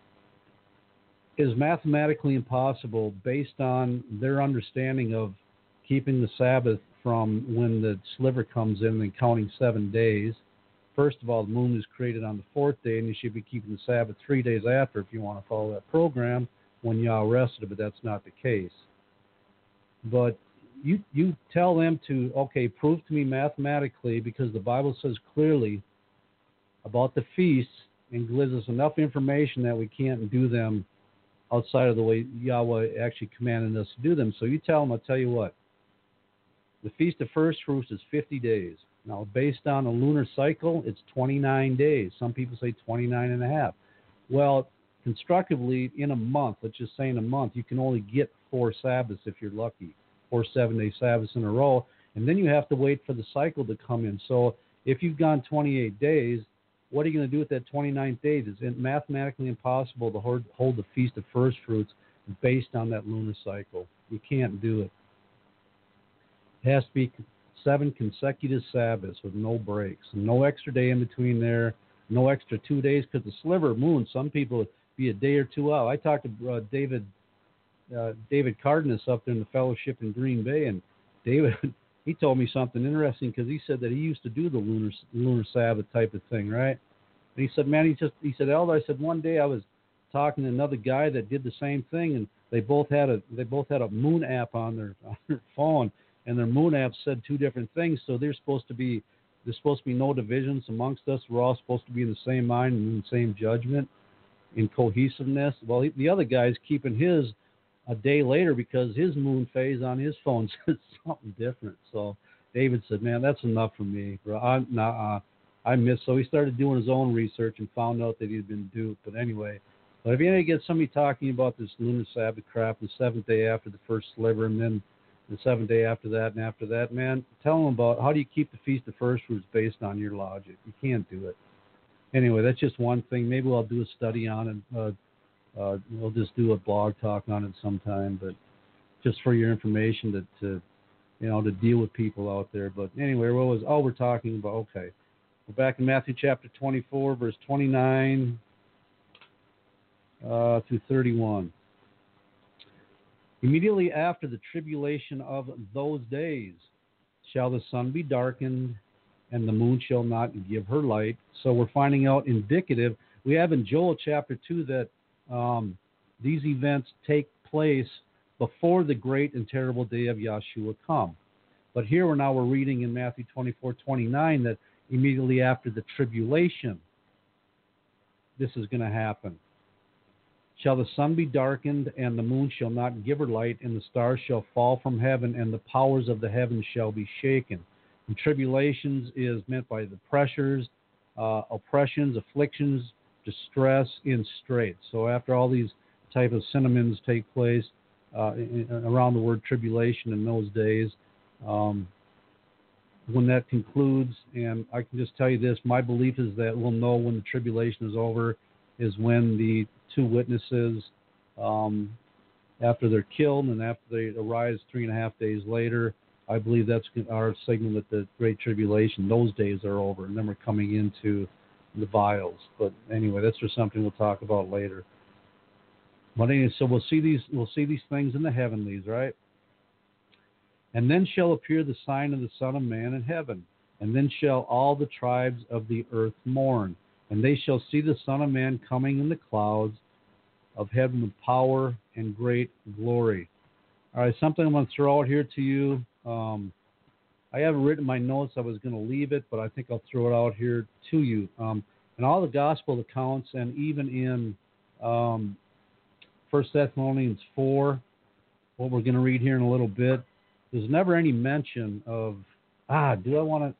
is mathematically impossible based on their understanding of keeping the Sabbath from when the sliver comes in and counting seven days. First of all, the moon is created on the fourth day, and you should be keeping the Sabbath three days after if you want to follow that program when Yah rested, but that's not the case. But You you tell them to, okay, prove to me mathematically, because the Bible says clearly about the feasts and gives us enough information that we can't do them outside of the way Yahweh actually commanded us to do them. So you tell them, I'll tell you what, the Feast of First Fruits is fifty days. Now, based on a lunar cycle, it's twenty-nine days. Some people say twenty-nine and a half. Well, constructively, in a month, let's just say in a month, you can only get four Sabbaths if you're lucky. Or seven-day Sabbaths in a row, and then you have to wait for the cycle to come in. So if you've gone twenty-eight days, what are you going to do with that twenty-ninth day? It's mathematically impossible to hold, hold the Feast of First Fruits based on that lunar cycle. You can't do it. It has to be seven consecutive Sabbaths with no breaks, no extra day in between there, no extra two days, because the sliver moon, some people be a day or two out. I talked to uh, David Uh, David Cardenas up there in the fellowship in Green Bay, and David, he told me something interesting, because he said that he used to do the lunar lunar Sabbath type of thing, right? And he said, man, he just he said, Elder, I said one day I was talking to another guy that did the same thing, and they both had a they both had a moon app on their on their phone, and their moon app said two different things. So they're supposed to be there's supposed to be no divisions amongst us. We're all supposed to be in the same mind and in the same judgment, in cohesiveness. Well, he, the other guy's keeping his a day later because his moon phase on his phone says something different. So David said, man, that's enough for me, bro. I, nah, I missed. So he started doing his own research and found out that he'd been duped. But anyway, but if you get somebody talking about this lunar Sabbath crap, the seventh day after the first sliver, and then the seventh day after that, and after that, man, tell them about how do you keep the Feast of First Fruits based on your logic. You can't do it. anyway, that's just one thing. Maybe I'll do a study on it. Uh, uh, we'll just do a blog talk on it sometime, but just for your information to, to you know, to deal with people out there. But anyway, what was all we're talking about? Okay. We're back in Matthew chapter twenty-four, verse twenty-nine uh, through thirty-one. Immediately after the tribulation of those days shall the sun be darkened, and the moon shall not give her light. So we're finding out indicative. We have in Joel chapter two that um, these events take place before the great and terrible day of Yahshua come. But here we're now we're reading in Matthew twenty-four twenty-nine that immediately after the tribulation, this is going to happen. Shall the sun be darkened, and the moon shall not give her light, and the stars shall fall from heaven, and the powers of the heavens shall be shaken. And tribulations is meant by the pressures, uh, oppressions, afflictions, distress in straits. So after all these type of synonyms take place uh, in, around the word tribulation in those days, um, when that concludes, and I can just tell you this, my belief is that we'll know when the tribulation is over is when the two witnesses, um, after they're killed and after they arise three and a half days later, I believe that's our signal that the Great Tribulation, those days are over, and then we're coming into the vials. But anyway, that's just something we'll talk about later. But anyway, so we'll see these, we'll see these things in the heavenlies, right? And then shall appear the sign of the Son of Man in heaven, and then shall all the tribes of the earth mourn, and they shall see the Son of Man coming in the clouds of heaven with power and great glory. All right, something I'm going to throw out here to you. Um, I haven't written my notes. I was going to leave it, but I think I'll throw it out here to you. Um, in all the gospel accounts, and even in um, First Thessalonians four, what we're going to read here in a little bit, there's never any mention of, ah, do I want to,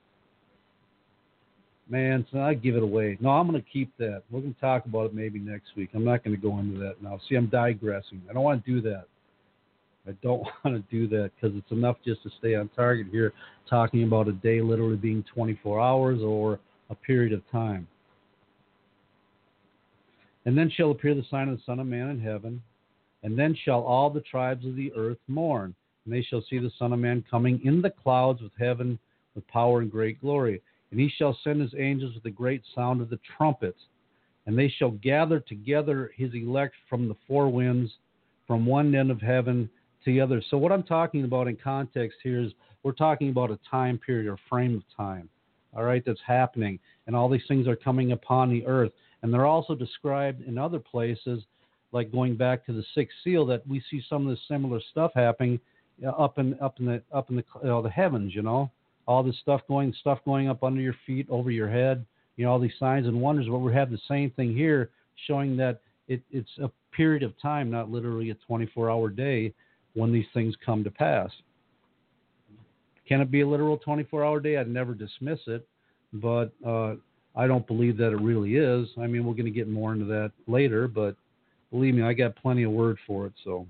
man, so I give it away. No, I'm going to keep that. We're going to talk about it maybe next week. I'm not going to go into that now. See, I'm digressing. I don't want to do that. I don't want to do that because it's enough just to stay on target here, talking about a day literally being twenty-four hours or a period of time. And then shall appear the sign of the Son of Man in heaven, and then shall all the tribes of the earth mourn, and they shall see the Son of Man coming in the clouds with heaven with power and great glory. And he shall send his angels with a great sound of the trumpet, and they shall gather together his elect from the four winds, from one end of heaven to the other. So what I'm talking about in context here is we're talking about a time period or frame of time, all right, that's happening. And all these things are coming upon the earth. And they're also described in other places, like going back to the sixth seal, that we see some of the similar stuff happening up in up in the up in the you know, the heavens, you know. All this stuff going, stuff going up under your feet, over your head, you know, all these signs and wonders. But we have the same thing here, showing that it, it's a period of time, not literally a twenty-four hour day, when these things come to pass. Can it be a literal twenty-four hour day? I'd never dismiss it, but uh, I don't believe that it really is. I mean, we're going to get more into that later, but believe me, I got plenty of word for it, so.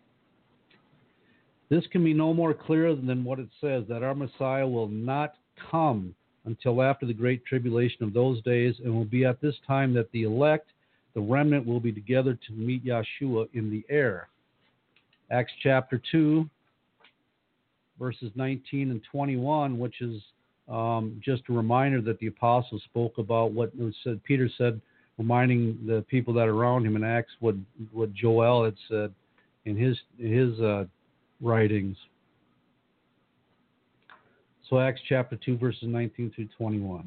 This can be no more clear than what it says, that our Messiah will not come until after the great tribulation of those days, and will be at this time that the elect, the remnant, will be together to meet Yahshua in the air. Acts chapter two, verses nineteen and twenty-one, which is um, just a reminder that the apostles spoke about what was said, Peter said, reminding the people that are around him in Acts what, what Joel had said in his, his uh, writings. So Acts chapter two, verses nineteen through twenty-one.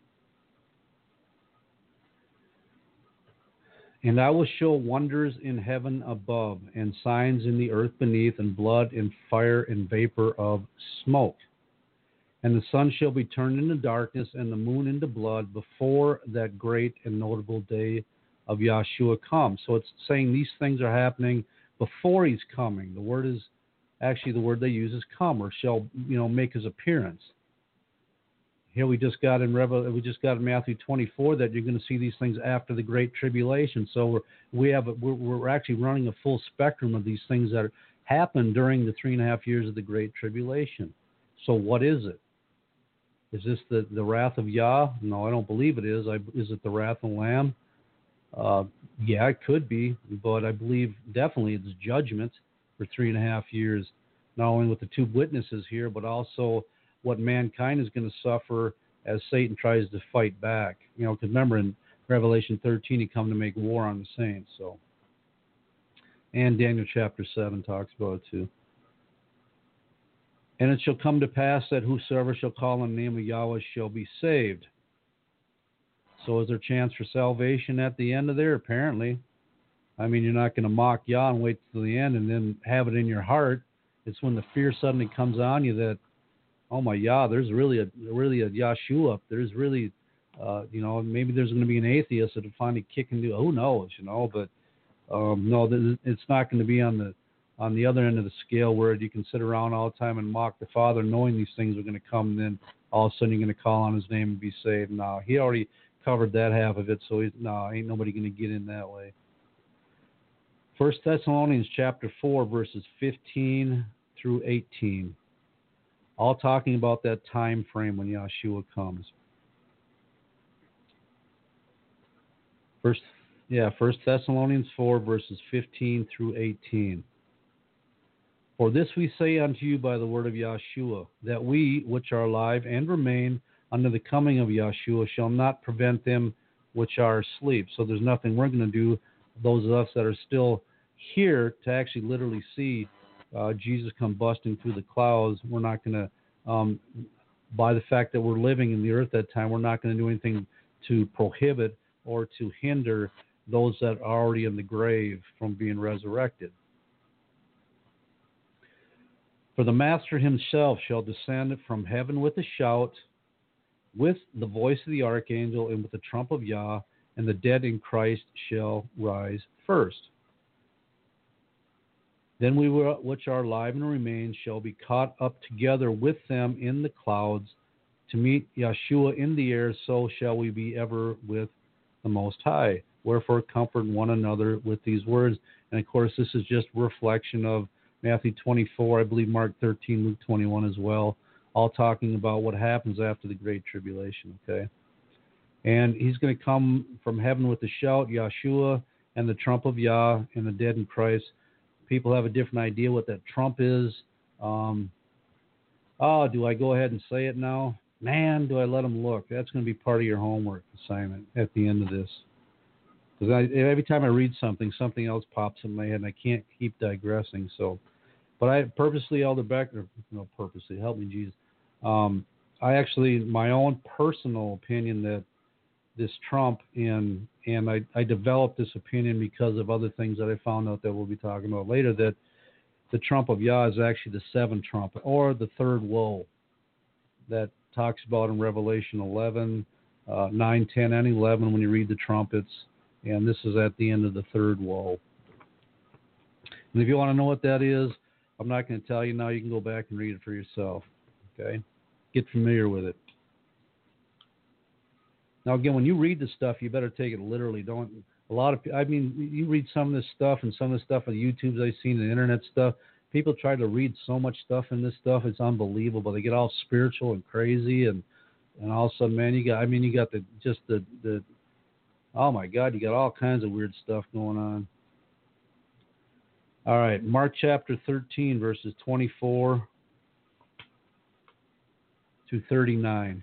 And I will show wonders in heaven above, and signs in the earth beneath, and blood and fire and vapor of smoke. And the sun shall be turned into darkness, and the moon into blood, before that great and notable day of Yahshua comes. So it's saying these things are happening before he's coming. The word is Actually, the word they use is come, or shall, you know, make his appearance. Here we just got in Revel, we just got in Matthew twenty-four that you're going to see these things after the great tribulation. So we're, we have a, we're, we're actually running a full spectrum of these things that happen during the three and a half years of the great tribulation. So what is it? Is this the, the wrath of Yah? No, I don't believe it is. I, is it the wrath of the Lamb? Uh, yeah, it could be, but I believe definitely it's judgment for three and a half years, not only with the two witnesses here, but also what mankind is going to suffer as Satan tries to fight back. You know, because remember in Revelation thirteen, he come to make war on the saints. So, and Daniel chapter seven talks about it too. And it shall come to pass that whosoever shall call on the name of Yahweh shall be saved. So is there a chance for salvation at the end of there? Apparently. I mean, you're not going to mock Yah and wait till the end and then have it in your heart. It's when the fear suddenly comes on you that, oh my Yah, there's really a really a Yahshua up. There's really, uh, you know, maybe there's going to be an atheist that'll finally kick into. Who knows, you know? But um, no, it's not going to be on the on the other end of the scale where you can sit around all the time and mock the Father, knowing these things are going to come, and then all of a sudden you're going to call on His name and be saved. No, He already covered that half of it, so he's, no, ain't nobody going to get in that way. First Thessalonians chapter four, verses fifteen through eighteen, all talking about that time frame when Yahshua comes. First, yeah, First Thessalonians four, verses fifteen through eighteen. For this we say unto you by the word of Yahshua, that we, which are alive and remain unto the coming of Yahshua, shall not prevent them which are asleep. So there's nothing we're going to do, those of us that are still here, to actually literally see uh, Jesus come busting through the clouds. We're not going to, um, by the fact that we're living in the earth at that time, we're not going to do anything to prohibit or to hinder those that are already in the grave from being resurrected. For the Master Himself shall descend from heaven with a shout, with the voice of the archangel, and with the trump of Yah, and the dead in Christ shall rise first. Then we which are alive and remain shall be caught up together with them in the clouds to meet Yahshua in the air, so shall we be ever with the Most High. Wherefore comfort one another with these words. And of course, this is just a reflection of Matthew twenty-four, I believe Mark thirteen, Luke twenty-one as well, all talking about what happens after the Great Tribulation, okay? And He's going to come from heaven with a shout, Yahshua, and the trump of Yah, and the dead in Christ. People have a different idea what that trump is. Um, oh, do I go ahead and say it now? Man, do I let them look? That's going to be part of your homework assignment at the end of this. Because every time I read something, something else pops in my head, and I can't keep digressing. So, but I purposely, Elder Becker, no, purposely, help me, Jesus. Um, I actually, my own personal opinion that this Trump, and and I, I developed this opinion because of other things that I found out that we'll be talking about later, that the trump of Yah is actually the seventh trumpet, or the third woe, that talks about in Revelation eleven, uh, nine, ten, and eleven when you read the trumpets. And this is at the end of the third woe. And if you want to know what that is, I'm not going to tell you now. You can go back and read it for yourself. Okay? Get familiar with it. Now, again, when you read this stuff, you better take it literally. Don't, a lot of, I mean, you read some of this stuff and some of the stuff on YouTubes I've seen, the internet stuff. People try to read so much stuff in this stuff. It's unbelievable. They get all spiritual and crazy. And, and all of a sudden, man, you got, I mean, you got the, just the, the, oh, my God, you got all kinds of weird stuff going on. All right, Mark chapter thirteen, verses twenty-four to thirty-nine.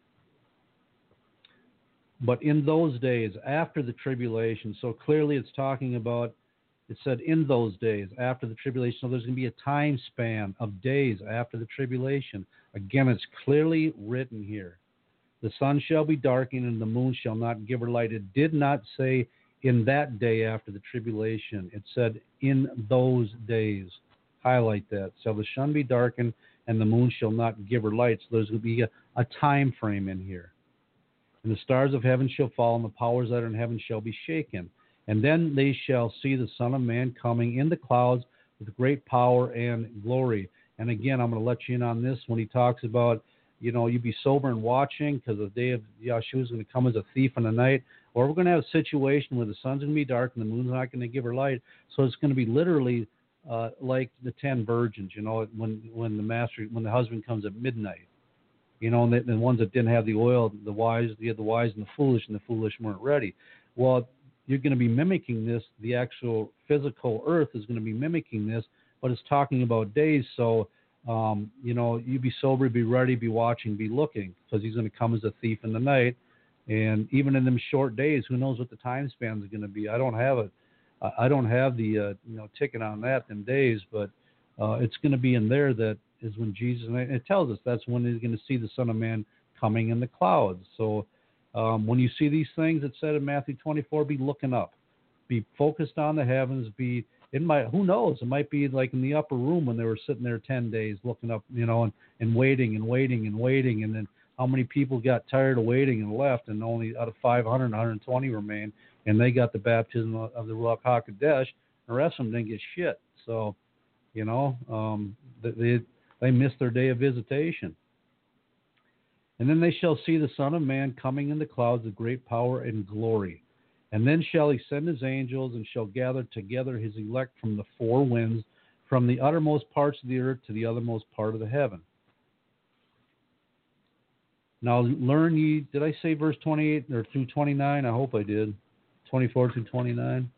But in those days, after the tribulation, so clearly it's talking about, it said in those days, after the tribulation, so there's going to be a time span of days after the tribulation. Again, it's clearly written here. The sun shall be darkened, and the moon shall not give her light. It did not say in that day after the tribulation. It said in those days. Highlight that. So the sun be darkened, and the moon shall not give her light. So there's going to be a, a time frame in here. And the stars of heaven shall fall, and the powers that are in heaven shall be shaken. And then they shall see the Son of Man coming in the clouds with great power and glory. And again, I'm going to let you in on this when he talks about, you know, you be sober and watching, because the day of Yahshua is going to come as a thief in the night. Or we're going to have a situation where the sun's going to be dark and the moon's not going to give her light. So it's going to be literally uh, like the ten virgins, you know, when when the master, when the husband comes at midnight. You know, and the, the ones that didn't have the oil, the wise, you had the wise and the foolish, and the foolish weren't ready. Well, you're going to be mimicking this. The actual physical earth is going to be mimicking this, but it's talking about days. So, um, you know, you be sober, be ready, be watching, be looking, because he's going to come as a thief in the night. And even in them short days, who knows what the time span is going to be? I don't have it. I don't have the uh, you know ticket on that them days, but uh, it's going to be in there that is when Jesus. And it tells us that's when he's going to see the Son of Man coming in the clouds. So um, when you see these things, it said in Matthew twenty-four, be looking up, be focused on the heavens. Be it might who knows? It might be like in the upper room when they were sitting there ten days looking up, you know, and, and waiting and waiting and waiting, and then how many people got tired of waiting and left, and only out of five hundred, one hundred twenty remained. And they got the baptism of the Ruach HaKodesh. The rest of them didn't get shit. So, you know, um, they they missed their day of visitation. And then they shall see the Son of Man coming in the clouds of great power and glory. And then shall he send his angels and shall gather together his elect from the four winds, from the uttermost parts of the earth to the othermost part of the heaven. Now learn ye, did I say verse twenty-eight or through twenty-nine? I hope I did. twenty-four through twenty-nine.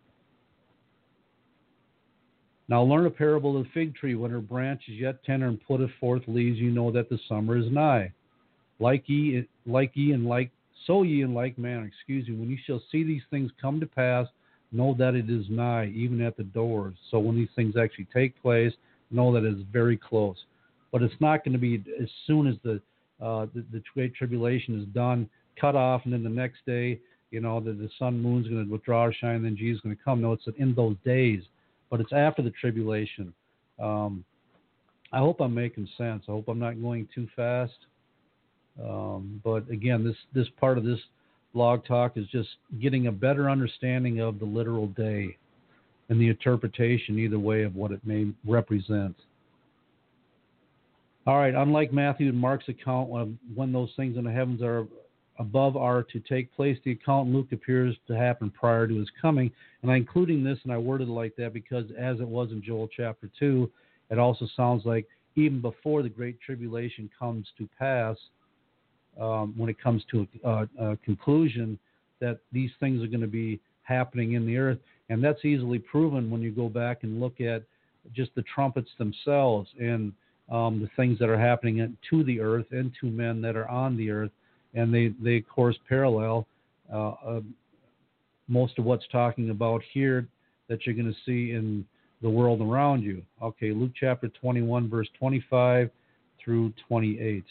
Now learn a parable of the fig tree. When her branch is yet tender and putteth forth leaves, you know that the summer is nigh. Like ye, like ye and like, so ye in like manner, excuse me, when you shall see these things come to pass, know that it is nigh, even at the doors. So when these things actually take place, know that it is very close. But it's not going to be as soon as the, uh, the, the great tribulation is done, cut off, and then the next day, you know, the, the sun, moon's going to withdraw or shine, and then Jesus is going to come. No, it's in those days, but it's after the tribulation. Um, I hope I'm making sense. I hope I'm not going too fast. Um, but again, this, this part of this blog talk is just getting a better understanding of the literal day and the interpretation either way of what it may represent. All right, unlike Matthew and Mark's account of when those things in the heavens are above are to take place, the account in Luke appears to happen prior to his coming. And I'm including this, and I worded it like that because as it was in Joel chapter two, it also sounds like even before the Great Tribulation comes to pass, um, when it comes to a, a, a conclusion, that these things are going to be happening in the earth. And that's easily proven when you go back and look at just the trumpets themselves and um, the things that are happening to the earth and to men that are on the earth. And they, they of course, parallel uh, uh, most of what's talking about here that you're going to see in the world around you. Okay, Luke chapter twenty-one, verse twenty-five through twenty-eight.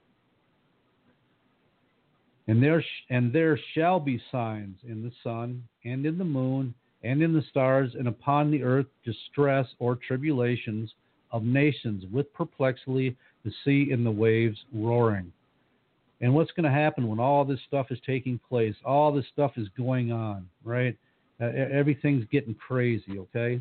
And there, sh- and there shall be signs in the sun and in the moon and in the stars, and upon the earth distress or tribulations of nations with perplexity, the sea and the waves roaring. And what's going to happen when all this stuff is taking place? All this stuff is going on, right? Uh, everything's getting crazy, okay?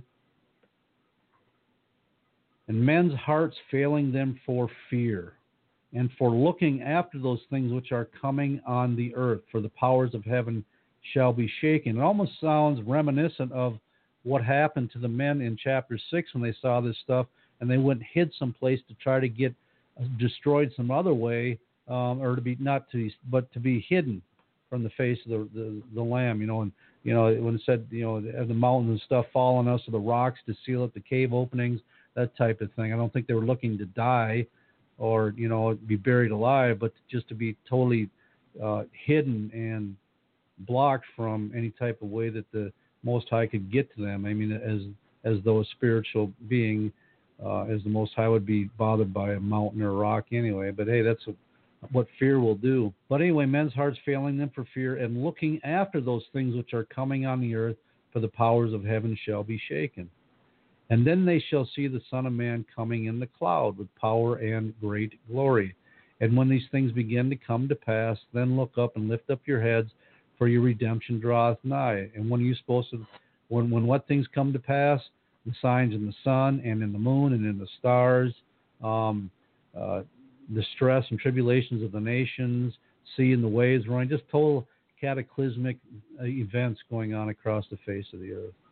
And men's hearts failing them for fear and for looking after those things which are coming on the earth, for the powers of heaven shall be shaken. It almost sounds reminiscent of what happened to the men in chapter six when they saw this stuff and they went and hid someplace to try to get destroyed some other way. Um, or to be not to, but to be hidden from the face of the, the, the Lamb, you know, and you know when it said, you know, the mountains and stuff fall on us, or the rocks to seal up the cave openings, that type of thing. I don't think they were looking to die, or you know, be buried alive, but just to be totally uh, hidden and blocked from any type of way that the Most High could get to them. I mean, as as though a spiritual being, uh, as the Most High would be bothered by a mountain or a rock anyway. But hey, that's a what fear will do. But anyway, men's hearts failing them for fear and looking after those things which are coming on the earth, for the powers of heaven shall be shaken. And then they shall see the Son of Man coming in the cloud with power and great glory. And when these things begin to come to pass, then look up and lift up your heads, for your redemption draweth nigh. And when are you supposed to, when, when what things come to pass? The signs in the sun and in the moon and in the stars, um, uh, the stress and tribulations of the nations, sea and the waves roaring, just total cataclysmic uh, events going on across the face of the earth.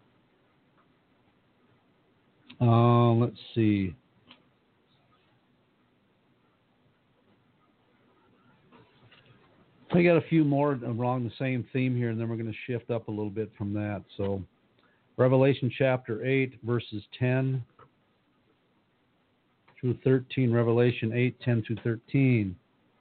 Uh, let's see. I got a few more along the same theme here, and then we're going to shift up a little bit from that. So, Revelation chapter eight, verses ten through thirteen. Revelation eight, ten through thirteen.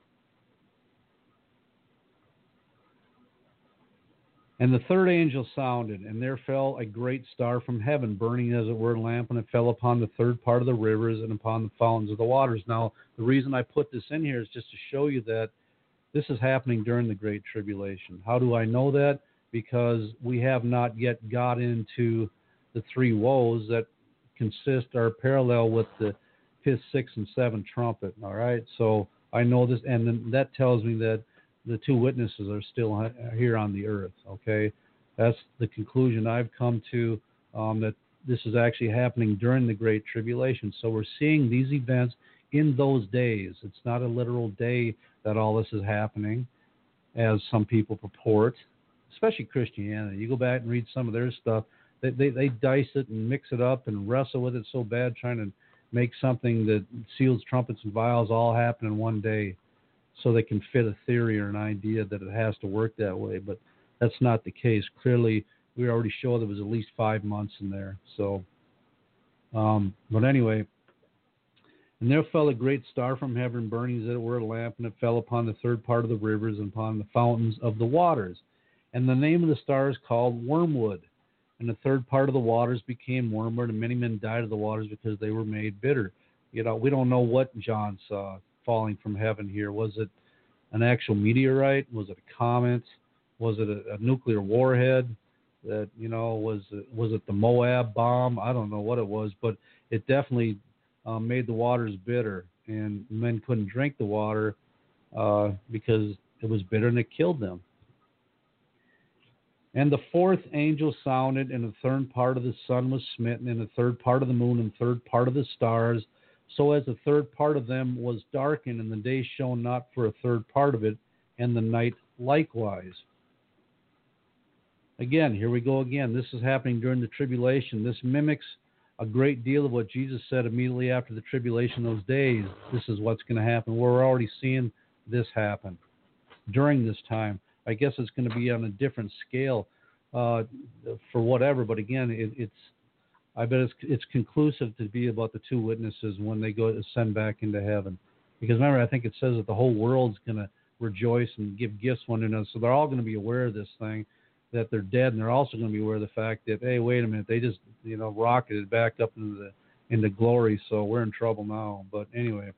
And the third angel sounded, and there fell a great star from heaven, burning as it were a lamp, and it fell upon the third part of the rivers and upon the fountains of the waters. Now, the reason I put this in here is just to show you that this is happening during the Great Tribulation. How do I know that? Because we have not yet got into the three woes that consist or parallel with the fifth, sixth, and seventh trumpet. All right, so I know this, and then that tells me that the two witnesses are still here on the earth. Okay, that's the conclusion I've come to. Um, that this is actually happening during the Great Tribulation. So we're seeing these events in those days. It's not a literal day that all this is happening, as some people purport, especially Christianity. You go back and read some of their stuff. They, they, they dice it and mix it up and wrestle with it so bad, trying to make something that seals, trumpets, and vials all happen in one day so they can fit a theory or an idea that it has to work that way. But that's not the case. Clearly, we already showed there was at least five months in there. So, um, but anyway, and there fell a great star from heaven, burning as it were a lamp, and it fell upon the third part of the rivers and upon the fountains of the waters. And the name of the star is called Wormwood. And the third part of the waters became wormwood, and many men died of the waters because they were made bitter. You know, we don't know what John saw falling from heaven here. Was it an actual meteorite? Was it a comet? Was it a, a nuclear warhead? That, you know, was it, was it the Moab bomb? I don't know what it was, but it definitely um, made the waters bitter, and men couldn't drink the water uh, because it was bitter, and it killed them. And the fourth angel sounded, and the third part of the sun was smitten, and the third part of the moon, and the third part of the stars, so as the third part of them was darkened, and the day shone not for a third part of it, and the night likewise. Again, here we go again. This is happening during the tribulation. This mimics a great deal of what Jesus said immediately after the tribulation those days. This is what's going to happen. We're already seeing this happen during this time. I guess it's going to be on a different scale uh, for whatever, but again, it, it's I bet it's it's conclusive to be about the two witnesses when they go ascend back into heaven. Because remember, I think it says that the whole world's going to rejoice and give gifts one to another. So they're all going to be aware of this thing, that they're dead, and they're also going to be aware of the fact that, hey, wait a minute, they just, you know, rocketed back up into the into glory, so we're in trouble now. But anyway.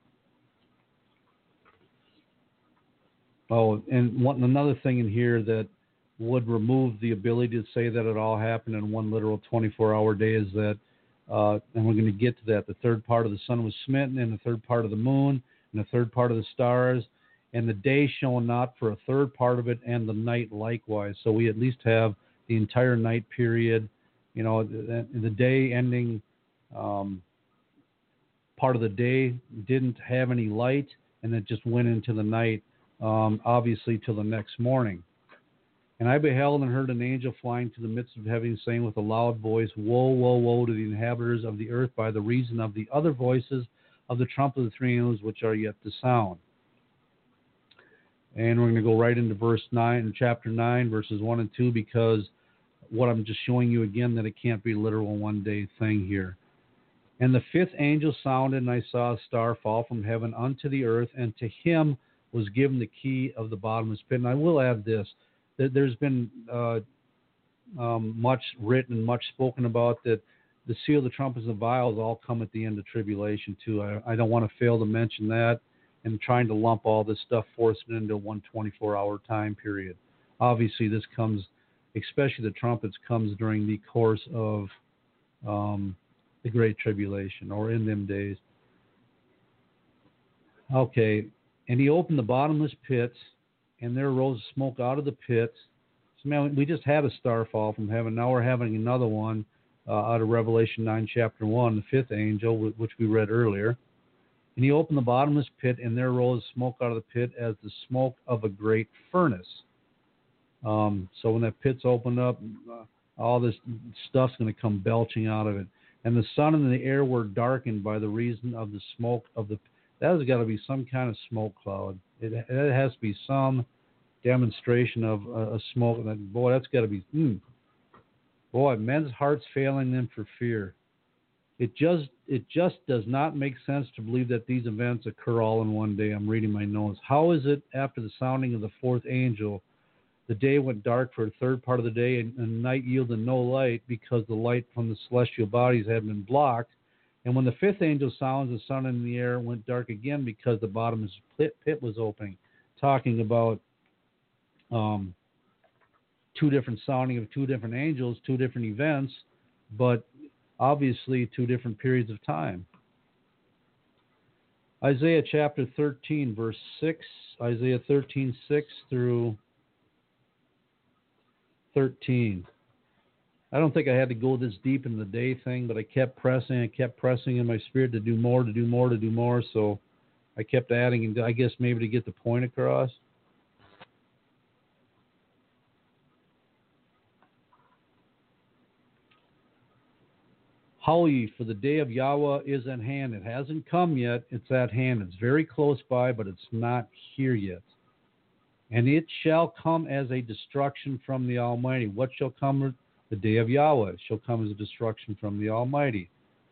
Oh, and one, another thing in here that would remove the ability to say that it all happened in one literal twenty-four hour day is that, uh, and we're going to get to that, the third part of the sun was smitten, and the third part of the moon, and the third part of the stars, and the day shone not for a third part of it, and the night likewise. So we at least have the entire night period, you know, the, the day ending, um, part of the day didn't have any light, and it just went into the night, um, obviously till the next morning. And I beheld and heard an angel flying to the midst of heaven, saying with a loud voice, Woe, woe, woe to the inhabitants of the earth by the reason of the other voices of the trumpet of the three angels which are yet to sound. And we're going to go right into verse nine, chapter nine, verses one and two, because what I'm just showing you again, that it can't be a literal one-day thing here. And the fifth angel sounded, and I saw a star fall from heaven unto the earth, and to him was given the key of the bottomless pit. And I will add this. There's been uh, um, much written and much spoken about that the seal, the trumpets, and the vials all come at the end of tribulation too. I, I don't want to fail to mention that, and trying to lump all this stuff, forcing it into one twenty-four hour time period. Obviously, this comes, especially the trumpets, comes during the course of um, the Great Tribulation, or in them days. Okay, and he opened the bottomless pits, and there arose smoke out of the pits. So, man, we just had a star fall from heaven. Now we're having another one uh, out of Revelation nine, chapter one, the fifth angel, which we read earlier. And he opened the bottomless pit, and there arose smoke out of the pit as the smoke of a great furnace. Um, so when that pit's opened up, uh, all this stuff's going to come belching out of it. And the sun and the air were darkened by the reason of the smoke of the. That has got to be some kind of smoke cloud. It, it has to be some demonstration of a, a smoke. And boy, that's got to be, mm, boy, men's hearts failing them for fear. It just it just does not make sense to believe that these events occur all in one day. I'm reading my notes. How is it after the sounding of the fourth angel, the day went dark for a third part of the day, and, and night yielded no light because the light from the celestial bodies had been blocked? And when the fifth angel sounds, the sun in the air went dark again because the bottomless pit, pit was opening. Talking about um, two different sounding of two different angels, two different events, but obviously two different periods of time. Isaiah chapter thirteen, verse six, Isaiah thirteen, six through thirteen. I don't think I had to go this deep into the day thing, but I kept pressing and kept pressing in my spirit to do more, to do more, to do more. So I kept adding, and I guess maybe to get the point across. Howl ye, for the day of Yahweh is at hand. It hasn't come yet. It's at hand. It's very close by, but it's not here yet. And it shall come as a destruction from the Almighty. What shall come? The day of Yahweh shall come as a destruction from the Almighty.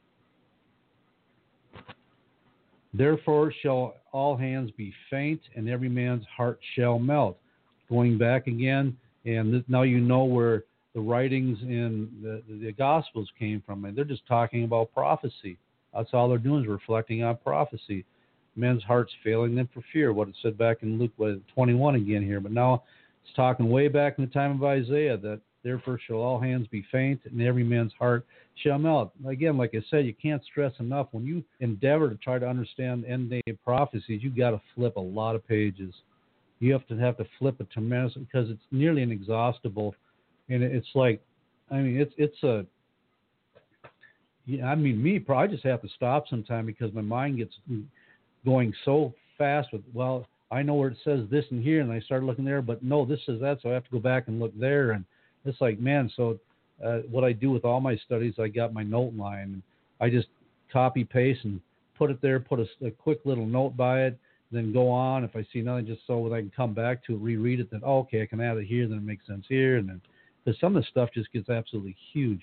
Therefore shall all hands be faint, and every man's heart shall melt. Going back again, and th- now you know where the writings in the, the Gospels came from, and they're just talking about prophecy. That's all they're doing is reflecting on prophecy. Men's hearts failing them for fear, what it said back in Luke what, twenty-one again here. But now it's talking way back in the time of Isaiah that therefore shall all hands be faint, and every man's heart shall melt. Again, like I said, you can't stress enough. When you endeavor to try to understand end-day prophecies, you've got to flip a lot of pages. You have to have to flip it tremendously because it's nearly inexhaustible. And it's like, I mean, it's it's a, yeah, I mean, me, I just have to stop sometime because my mind gets going so fast with, well, I know where it says this and here, and I start looking there, but no, this says that, so I have to go back and look there. And it's like, man, so uh, what I do with all my studies, I got my note line. And I just copy, paste, and put it there, put a, a quick little note by it, then go on. If I see nothing, just so that I can come back to it, reread it, then, oh, okay, I can add it here, then it makes sense here, and then because some of the stuff just gets absolutely huge.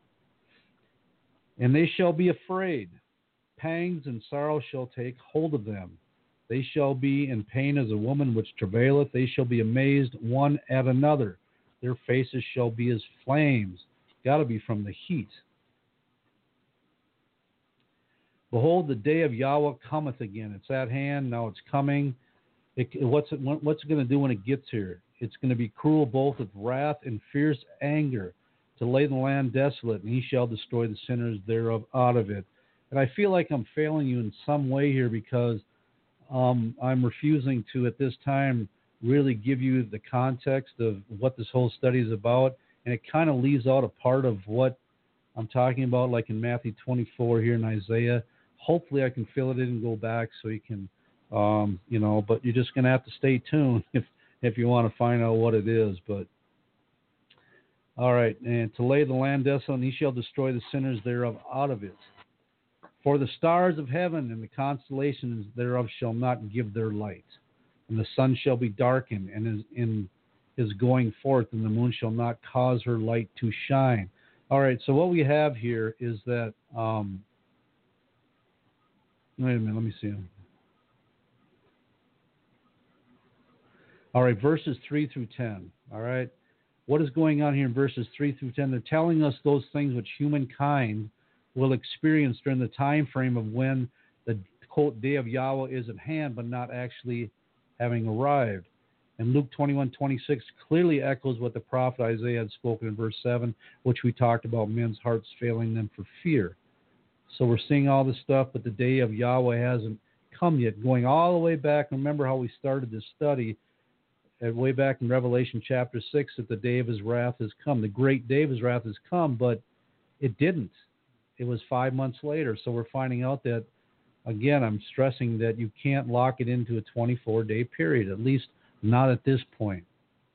And they shall be afraid. Pangs and sorrow shall take hold of them. They shall be in pain as a woman which travaileth. They shall be amazed one at another. Their faces shall be as flames. Got to be from the heat. Behold, the day of Yahweh cometh again. It's at hand. Now it's coming. It, what's it, what's it going to do when it gets here? It's going to be cruel both with wrath and fierce anger to lay the land desolate, and he shall destroy the sinners thereof out of it. And I feel like I'm failing you in some way here because um, I'm refusing to, at this time, really give you the context of what this whole study is about. And it kind of leaves out a part of what I'm talking about, like in Matthew twenty-four here in Isaiah. Hopefully I can fill it in and go back so you can, um, you know, but you're just going to have to stay tuned if if you want to find out what it is. But all right, and to lay the land desolate, and he shall destroy the sinners thereof out of it. For the stars of heaven and the constellations thereof shall not give their light, and the sun shall be darkened and is in is going forth, and the moon shall not cause her light to shine. All right, so what we have here is that um, wait a minute, let me see. All right, verses three through ten. All right, what is going on here in verses three through ten? They're telling us those things which humankind will experience during the time frame of when the, quote, day of Yahweh is at hand, but not actually having arrived. And Luke twenty-one twenty-six clearly echoes what the prophet Isaiah had spoken in verse seven, which we talked about, men's hearts failing them for fear. So we're seeing all this stuff, but the day of Yahweh hasn't come yet. Going all the way back, remember how we started this study, way back in Revelation chapter six, that the day of his wrath has come. The great day of his wrath has come, but it didn't. It was five months later. So we're finding out that, again, I'm stressing that you can't lock it into a twenty-four day period, at least not at this point.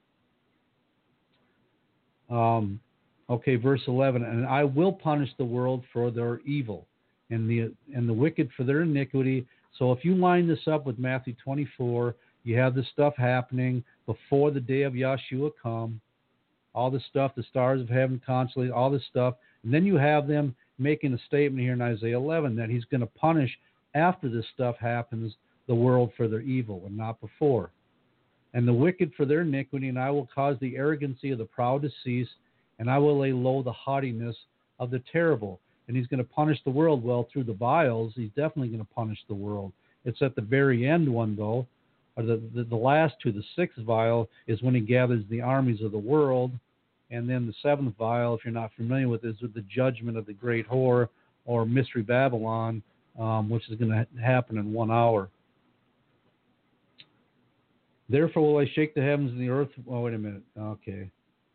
Um, okay, verse eleven, and I will punish the world for their evil and the and the wicked for their iniquity. So if you line this up with Matthew twenty-four, You have this stuff happening before the day of Yahshua come. All this stuff, the stars of heaven constantly, all this stuff. And then you have them making a statement here in Isaiah eleven that he's going to punish after this stuff happens the world for their evil and not before. And the wicked for their iniquity, and I will cause the arrogancy of the proud to cease, and I will lay low the haughtiness of the terrible. And he's going to punish the world. Well, through the vials, he's definitely going to punish the world. It's at the very end one, though, or the, the, the last two, the sixth vial, is when he gathers the armies of the world. And then the seventh vial, if you're not familiar with it, is with the judgment of the great whore or Mystery Babylon, um, which is going to happen in one hour. Therefore will I shake the heavens and the earth. Oh, wait a minute. Okay.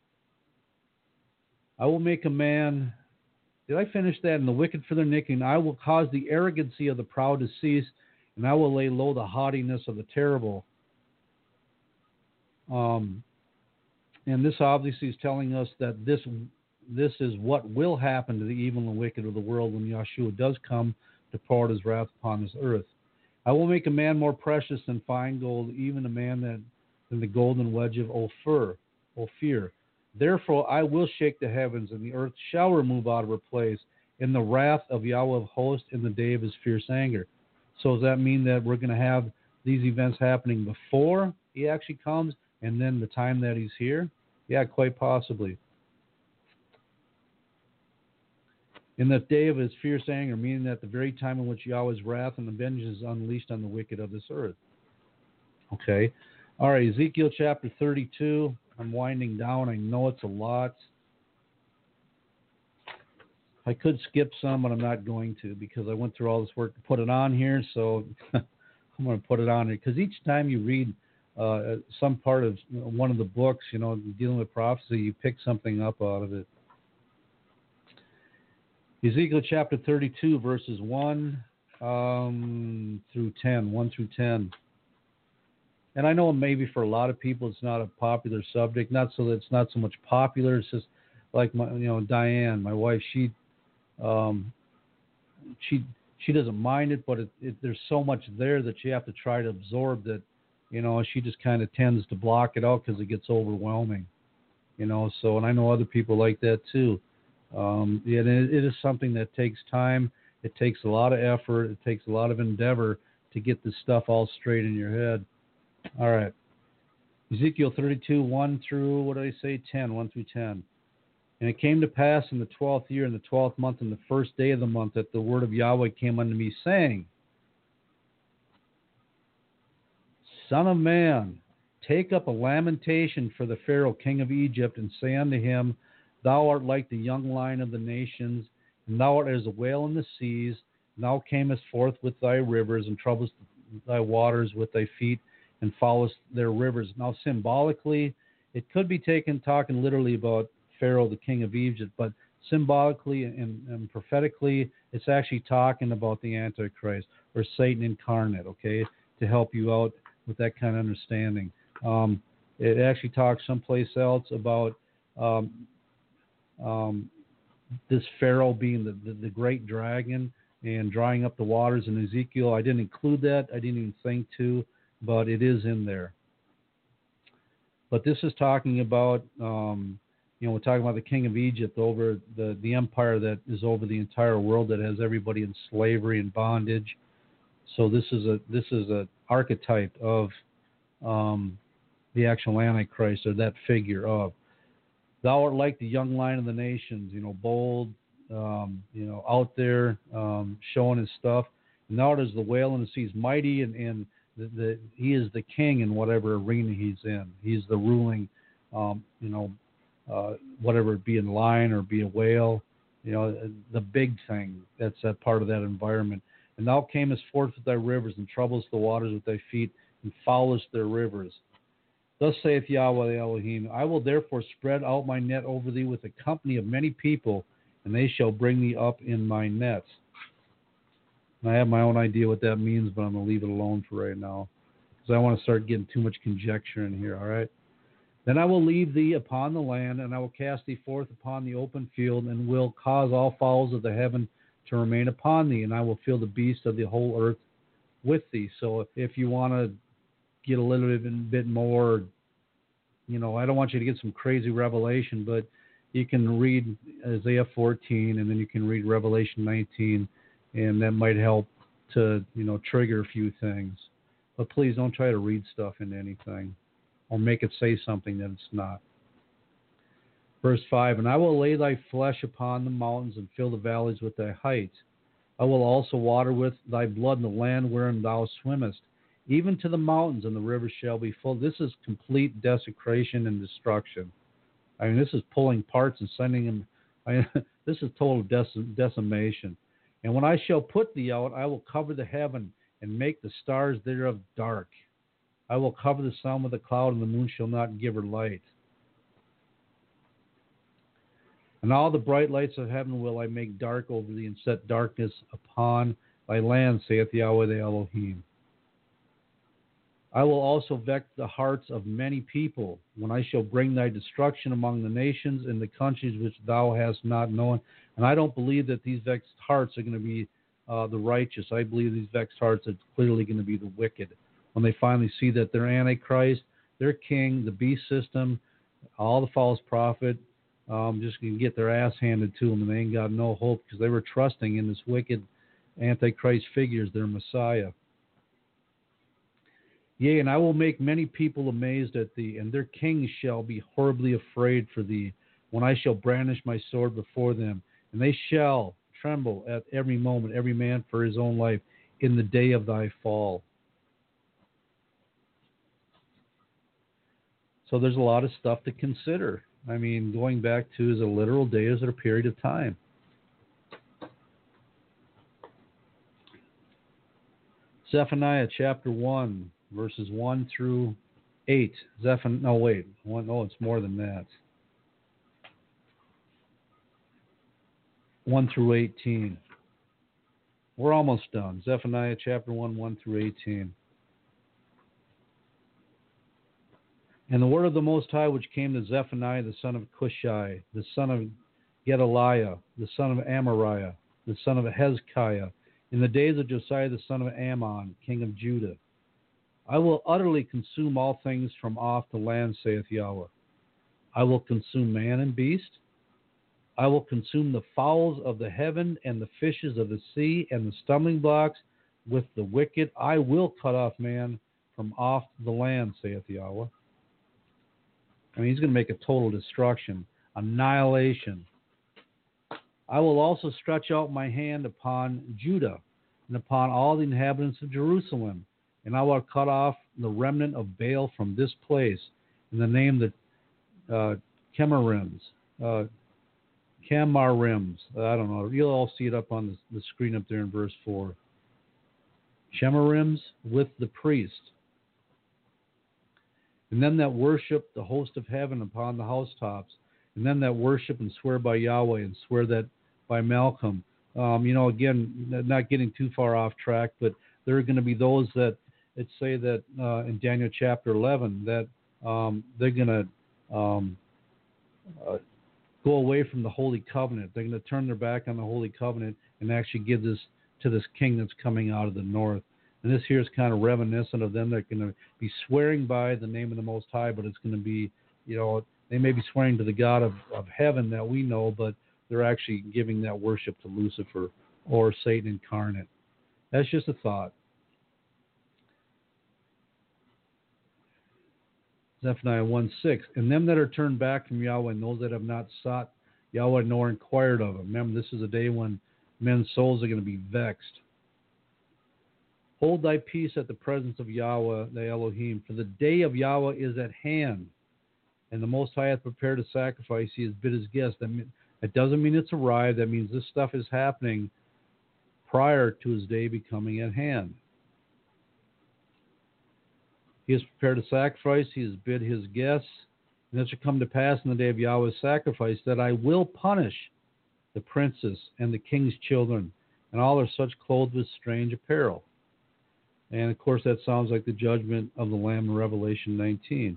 I will make a man. Did I finish that? And the wicked for their iniquity. And I will cause the arrogancy of the proud to cease, and I will lay low the haughtiness of the terrible. Um, and this obviously is telling us that this this is what will happen to the evil and wicked of the world when Yahshua does come to pour out his wrath upon this earth. I will make a man more precious than fine gold, even a man that than the golden wedge of Ophir. Ophir. Therefore I will shake the heavens, and the earth shall remove out of her place in the wrath of Yahweh of hosts in the day of his fierce anger. So does that mean that we're going to have these events happening before he actually comes, and then the time that he's here? Yeah, quite possibly. In the day of his fierce anger, meaning that the very time in which Yahweh's wrath and vengeance is unleashed on the wicked of this earth. Okay. All right, Ezekiel chapter thirty-two. I'm winding down. I know it's a lot. I could skip some, but I'm not going to because I went through all this work to put it on here. So I'm going to put it on here because each time you read uh, some part of one of the books, you know, dealing with prophecy, you pick something up out of it. Ezekiel chapter thirty-two, verses one um, through ten, one through ten. And I know maybe for a lot of people it's not a popular subject, not so that it's not so much popular. It's just like my, you know, Diane, my wife. She, um, she, she doesn't mind it, but it, it, there's so much there that you have to try to absorb that, you know. She just kind of tends to block it out because it gets overwhelming, you know. So, and I know other people like that too. Um, yeah, it, it is something that takes time. It takes a lot of effort. It takes a lot of endeavor to get this stuff all straight in your head. All right. Ezekiel thirty-two, one through, what did I say? ten, one through ten. And it came to pass in the twelfth year, in the twelfth month, in the first day of the month, that the word of Yahweh came unto me, saying, Son of man, take up a lamentation for the Pharaoh, king of Egypt, and say unto him, Thou art like the young lion of the nations, and thou art as a whale in the seas, and thou camest forth with thy rivers, and troublest thy waters with thy feet, and followest their rivers. Now, symbolically, it could be taken talking literally about Pharaoh, the king of Egypt, but symbolically and, and prophetically, it's actually talking about the Antichrist, or Satan incarnate, okay, to help you out with that kind of understanding. Um, it actually talks someplace else about um, um, this Pharaoh being the, the, the great dragon and drying up the waters in Ezekiel. I didn't include that. I didn't even think to, but it is in there. But this is talking about, um, you know, we're talking about the king of Egypt, over the, the empire that is over the entire world, that has everybody in slavery and bondage. So this is a this is a archetype of um, the actual Antichrist, or that figure of. Thou art like the young lion of the nations, you know, bold, um, you know, out there, um, showing his stuff. And thou art as the whale in the seas, mighty, and, and the, the, he is the king in whatever arena he's in. He's the ruling, um, you know, uh, whatever it be, in lion or be a whale, you know, the big thing that's a part of that environment. And thou camest forth with thy rivers, and troublest the waters with thy feet, and foulest their rivers. Thus saith Yahweh the Elohim, I will therefore spread out my net over thee with a company of many people, and they shall bring thee up in my nets. And I have my own idea what that means, but I'm going to leave it alone for right now, because I want to start getting too much conjecture in here, all right? Then I will leave thee upon the land, and I will cast thee forth upon the open field, and will cause all fowls of the heaven to remain upon thee, and I will fill the beasts of the whole earth with thee. So if you want to get a little bit, bit more, you know, I don't want you to get some crazy revelation, but you can read Isaiah fourteen, and then you can read Revelation nineteen, and that might help to, you know, trigger a few things. But please don't try to read stuff into anything or make it say something that it's not. Verse five, and I will lay thy flesh upon the mountains and fill the valleys with thy height. I will also water with thy blood in the land wherein thou swimmest. Even to the mountains and the rivers shall be full. This is complete desecration and destruction. I mean, this is pulling parts and sending them. I mean, this is total dec- decimation. And when I shall put thee out, I will cover the heaven and make the stars thereof dark. I will cover the sun with a cloud, and the moon shall not give her light. And all the bright lights of heaven will I make dark over thee, and set darkness upon thy land, saith Yahweh the Elohim. I will also vex the hearts of many people, when I shall bring thy destruction among the nations and the countries which thou hast not known. And I don't believe that these vexed hearts are going to be uh, the righteous. I believe these vexed hearts are clearly going to be the wicked. When they finally see that their Antichrist, their king, the beast system, all the false prophet, um, just going to get their ass handed to them, and they ain't got no hope because they were trusting in this wicked Antichrist figure as their Messiah. Yea, and I will make many people amazed at thee, and their kings shall be horribly afraid for thee, when I shall brandish my sword before them, and they shall tremble at every moment, every man for his own life, in the day of thy fall. So there's a lot of stuff to consider. I mean, going back to, is it a literal day, is it a period of time? Zephaniah chapter one. Verses one through eight. Zephaniah, no, wait. One, oh, it's more than that. one through eighteen. We're almost done. Zephaniah chapter one, one through eighteen. And the word of the Most High which came to Zephaniah, the son of Cushai, the son of Gedaliah, the son of Amariah, the son of Hezekiah, in the days of Josiah, the son of Ammon, king of Judah. I will utterly consume all things from off the land, saith Yahweh. I will consume man and beast. I will consume the fowls of the heaven and the fishes of the sea and the stumbling blocks with the wicked. I will cut off man from off the land, saith Yahweh. I mean, he's going to make a total destruction, annihilation. I will also stretch out my hand upon Judah and upon all the inhabitants of Jerusalem, and I will cut off the remnant of Baal from this place, in the name of the uh, Chemarims, uh, Chemarims. I don't know. You'll all see it up on the, the screen up there in verse four. Chemarims with the priest. And them that worship the host of heaven upon the housetops, and them that worship and swear by Yahweh and swear that by Malcolm. Um, you know, again, not getting too far off track, but there are going to be those that it say that uh, in Daniel chapter eleven that um, they're going to um, uh, go away from the Holy Covenant. They're going to turn their back on the Holy Covenant and actually give this to this king that's coming out of the north. And this here is kind of reminiscent of them. They're going to be swearing by the name of the Most High, but it's going to be, you know, they may be swearing to the God of, of heaven that we know, but they're actually giving that worship to Lucifer or Satan incarnate. That's just a thought. Zephaniah one six. And them that are turned back from Yahweh, and those that have not sought Yahweh nor inquired of him. Remember, this is a day when men's souls are going to be vexed. Hold thy peace at the presence of Yahweh, the Elohim, for the day of Yahweh is at hand, and the Most High hath prepared a sacrifice. He has bid his guests. That, mean, that doesn't mean it's arrived. That means this stuff is happening prior to his day becoming at hand. He has prepared a sacrifice. He has bid his guests. And it shall come to pass in the day of Yahweh's sacrifice that I will punish the princes and the king's children, and all are such clothed with strange apparel. And, of course, that sounds like the judgment of the Lamb in Revelation nineteen.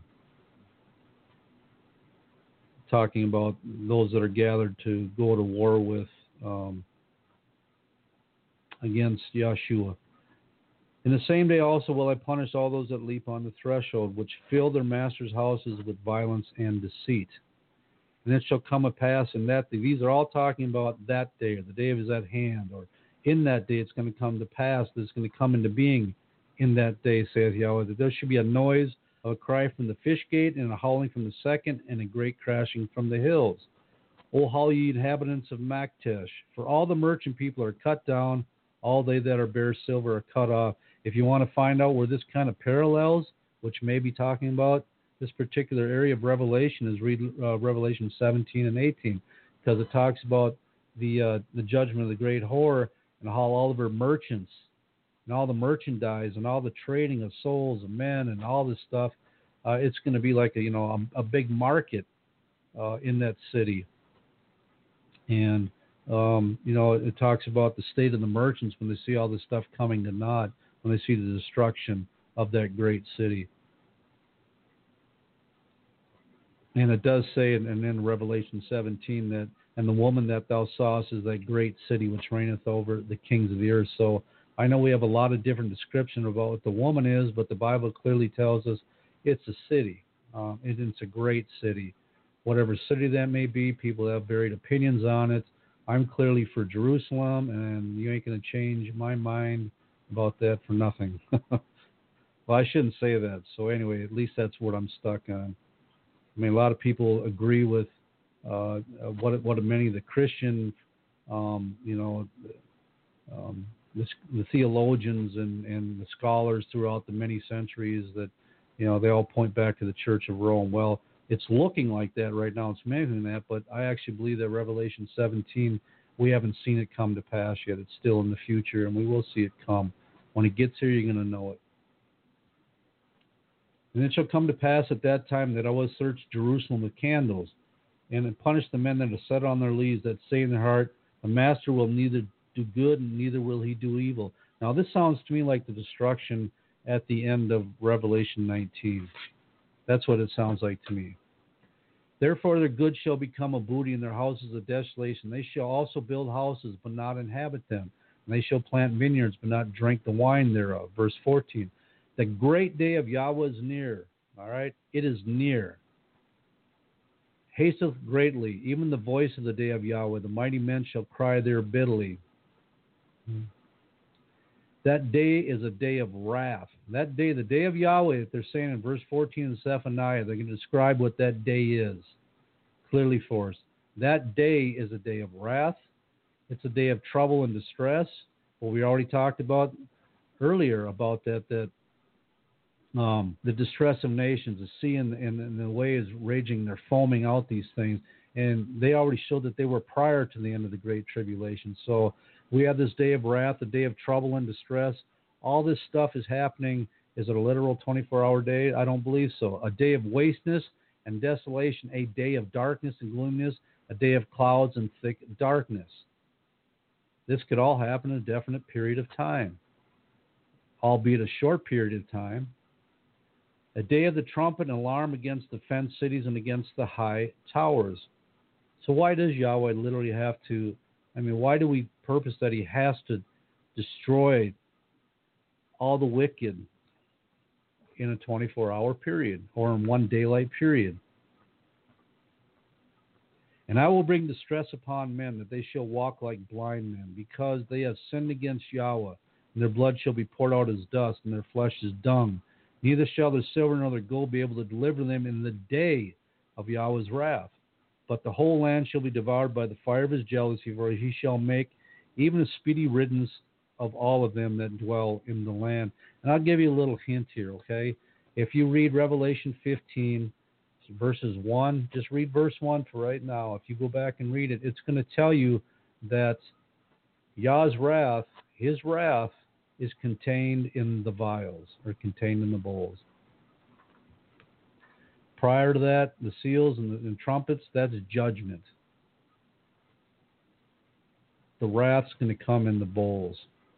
Talking about those that are gathered to go to war with um, against Yahshua. In the same day also will I punish all those that leap on the threshold, which fill their master's houses with violence and deceit. And it shall come to pass in that day. These are all talking about that day, or the day is at hand, or in that day it's going to come to pass, that it's going to come into being in that day, saith Yahweh, that there should be a noise of a cry from the fish gate, and a howling from the second, and a great crashing from the hills. O howl ye inhabitants of Maktesh, for all the merchant people are cut down, all they that are bare silver are cut off. If you want to find out where this kind of parallels, which may be talking about this particular area of Revelation, is read uh, Revelation seventeen and eighteen, because it talks about the uh, the judgment of the great whore, and how all of her merchants and all the merchandise and all the trading of souls of men and all this stuff, uh, it's going to be like a you know a, a big market uh, in that city. And um, you know it talks about the state of the merchants when they see all this stuff coming to naught, when they see the destruction of that great city. And it does say, and in Revelation seventeen, that, and the woman that thou sawest is that great city which reigneth over the kings of the earth. So I know we have a lot of different description about what the woman is, but the Bible clearly tells us it's a city. Um, and it's a great city. Whatever city that may be, people have varied opinions on it. I'm clearly for Jerusalem, and you ain't going to change my mind about that for nothing. Well, I shouldn't say that. So anyway, at least that's what I'm stuck on. I mean, a lot of people agree with uh, what what many of the Christian, um, you know, um, the, the theologians and, and the scholars throughout the many centuries that, you know, they all point back to the Church of Rome. Well, it's looking like that right now. It's mentioning that, but I actually believe that Revelation seventeen, we haven't seen it come to pass yet. It's still in the future, and we will see it come. When it gets here, you're going to know it. And it shall come to pass at that time that I will search Jerusalem with candles, and punish the men that are set on their leaves, that say in their heart, the master will neither do good, and neither will he do evil. Now, this sounds to me like the destruction at the end of Revelation nineteen. That's what it sounds like to me. Therefore their goods shall become a booty, and their houses a desolation. They shall also build houses, but not inhabit them. And they shall plant vineyards, but not drink the wine thereof. Verse fourteen. The great day of Yahweh is near. All right? It is near. Hasteth greatly, even the voice of the day of Yahweh. The mighty men shall cry there bitterly. Hmm. That day is a day of wrath. That day, the day of Yahweh, they're saying in verse fourteen of Zephaniah, they're going to describe what that day is clearly for us. That day is a day of wrath. It's a day of trouble and distress. Well, we already talked about earlier about that, that um, the distress of nations, the sea and, and, and the way is raging, they're foaming out these things. And they already showed that they were prior to the end of the Great Tribulation. So we have this day of wrath, a day of trouble and distress. All this stuff is happening. Is it a literal twenty-four hour day? I don't believe so. A day of wasteness and desolation, a day of darkness and gloominess, a day of clouds and thick darkness. This could all happen in a definite period of time, albeit a short period of time. A day of the trumpet and alarm against the fenced cities and against the high towers. So why does Yahweh literally have to, I mean, why do we purpose that he has to destroy all the wicked in a twenty-four hour period or in one daylight period? And I will bring distress upon men, that they shall walk like blind men, because they have sinned against Yahweh, and their blood shall be poured out as dust, and their flesh as dung. Neither shall their silver nor their gold be able to deliver them in the day of Yahweh's wrath. But the whole land shall be devoured by the fire of his jealousy, for he shall make even a speedy riddance of all of them that dwell in the land. And I'll give you a little hint here, okay? If you read Revelation fifteen, verses one, just read verse one for right now. If you go back and read it, it's going to tell you that Yah's wrath, his wrath, is contained in the vials, or contained in the bowls. Prior to that, the seals and the and trumpets, that's judgment. The wrath's going to come in the bowls.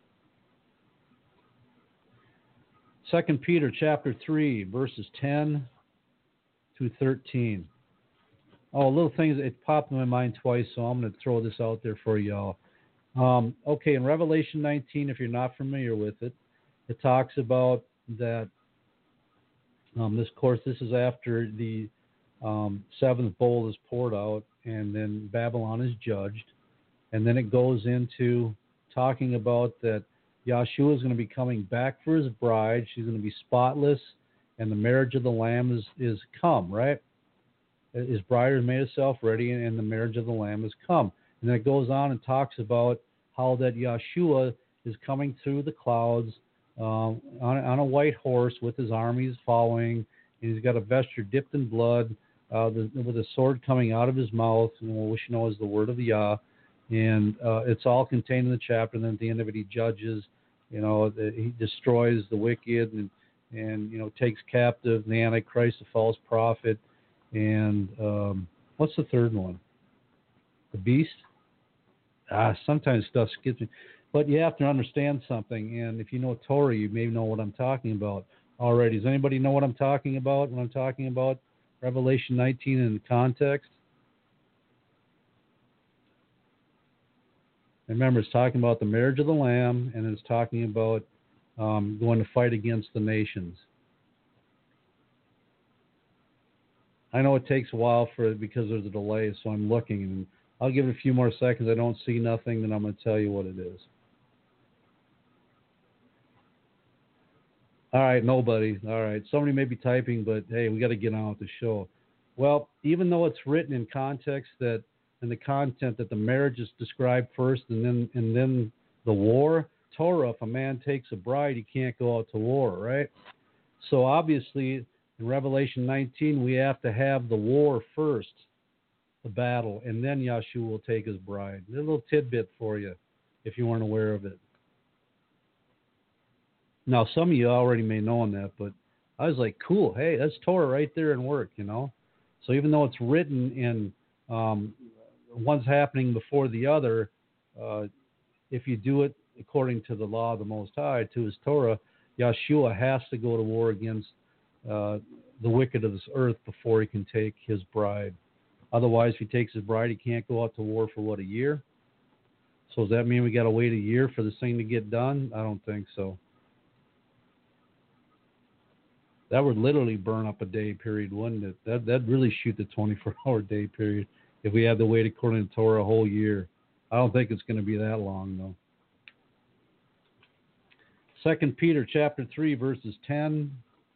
Second Peter chapter three, verses ten through thirteen. Oh, little things, it popped in my mind twice, so I'm going to throw this out there for y'all. Um, okay, in Revelation nineteen, if you're not familiar with it, it talks about that. Um, this course, this is after the um, seventh bowl is poured out, and then Babylon is judged, and then it goes into talking about that Yahshua is going to be coming back for his bride. She's going to be spotless, and the marriage of the Lamb is is come, right? His bride has made herself ready, and the marriage of the Lamb has come. And then it goes on and talks about how that Yahshua is coming through the clouds um, on, on a white horse with his armies following, and he's got a vesture dipped in blood, uh, the, with a sword coming out of his mouth, which you know is the word of Yah. And uh, it's all contained in the chapter. And then at the end of it, he judges, you know, the, he destroys the wicked and, and, you know, takes captive the Antichrist, the false prophet. And um, what's the third one? The beast? Ah, sometimes stuff skips me. But you have to understand something. And if you know Torah, you may know what I'm talking about already. Does anybody know what I'm talking about when I'm talking about Revelation nineteen in context? Remember, it's talking about the marriage of the Lamb, and it's talking about um, going to fight against the nations. I know it takes a while for it because there's a delay, so I'm looking, and I'll give it a few more seconds. I don't see nothing, then I'm going to tell you what it is. All right, nobody. All right, somebody may be typing, but hey, we got to get on with the show. Well, even though it's written in context that and the content that the marriage is described first and then and then the war, Torah, if a man takes a bride, he can't go out to war, right? So obviously in Revelation nineteen, we have to have the war first, the battle, and then Yahshua will take his bride. A little tidbit for you if you weren't aware of it. Now, some of you already may know that, but I was like, cool, hey, that's Torah right there in work, you know? So even though it's written in um, one's happening before the other, uh, if you do it according to the law of the Most High, to his Torah, Yahshua has to go to war against uh, the wicked of this earth before he can take his bride. Otherwise, if he takes his bride, he can't go out to war for, what, a year? So does that mean we got to wait a year for this thing to get done? I don't think so. That would literally burn up a day period, wouldn't it? That, that'd really shoot the twenty-four hour day period if we had to wait according to Torah a whole year. I don't think it's going to be that long, though. Second Peter chapter three, verses ten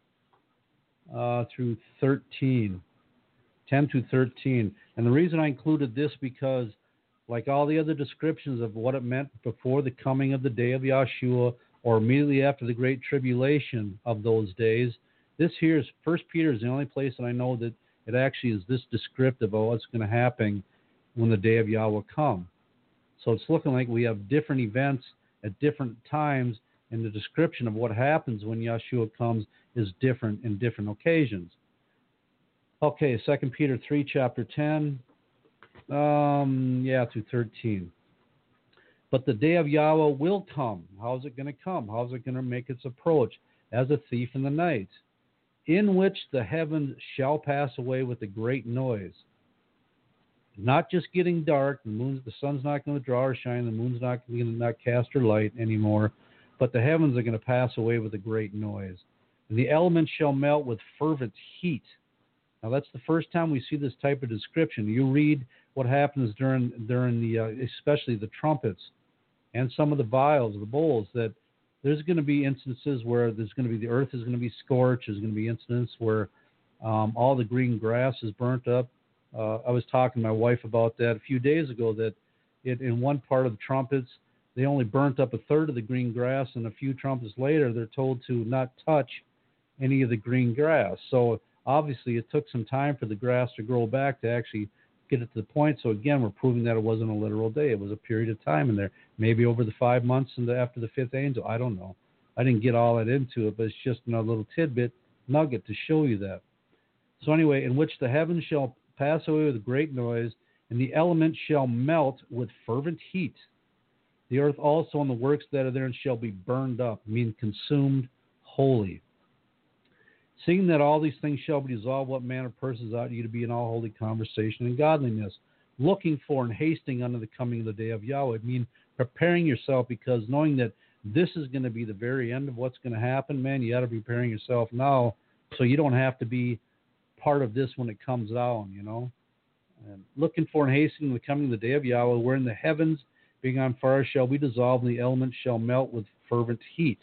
uh, through thirteen. ten through thirteen. And the reason I included this because, like all the other descriptions of what it meant before the coming of the day of Yahshua or immediately after the great tribulation of those days, this here is, First Peter is the only place that I know that it actually is this descriptive of what's going to happen when the day of Yahweh come. So it's looking like we have different events at different times, and the description of what happens when Yahshua comes is different in different occasions. Okay, Second Peter three, chapter ten, um, yeah, through thirteen. But the day of Yahweh will come. How's it going to come? How's it going to make its approach? As a thief in the night, in which the heavens shall pass away with a great noise. Not just getting dark, the moon, the sun's not going to draw or shine, the moon's not going to not cast her light anymore, but the heavens are going to pass away with a great noise. And the elements shall melt with fervent heat. Now that's the first time we see this type of description. You read what happens during during the, uh, especially the trumpets and some of the vials, the bowls, that there's going to be instances where there's going to be, the earth is going to be scorched. There's going to be instances where um, all the green grass is burnt up. Uh, I was talking to my wife about that a few days ago, that it, in one part of the trumpets, they only burnt up a third of the green grass, and a few trumpets later, they're told to not touch any of the green grass. So obviously it took some time for the grass to grow back to actually get it to the point. So again, we're proving that it wasn't a literal day. It was a period of time in there, maybe over the five months and the, after the fifth angel. I don't know. I didn't get all that into it, but it's just another little tidbit nugget to show you that. So anyway, in which the heavens shall pass away with a great noise, and the elements shall melt with fervent heat. The earth also and the works that are therein shall be burned up, mean consumed wholly. Seeing that all these things shall be dissolved, what manner of persons ought you to be in all holy conversation and godliness, looking for and hasting unto the coming of the day of Yahweh? I mean, preparing yourself, because knowing that This is going to be the very end of what's going to happen, man. You got to be preparing yourself now so you don't have to be part of this when it comes down, you know. And looking for and hastening the coming of the day of Yahweh, wherein the heavens, being on fire, shall be dissolved, and the elements shall melt with fervent heat.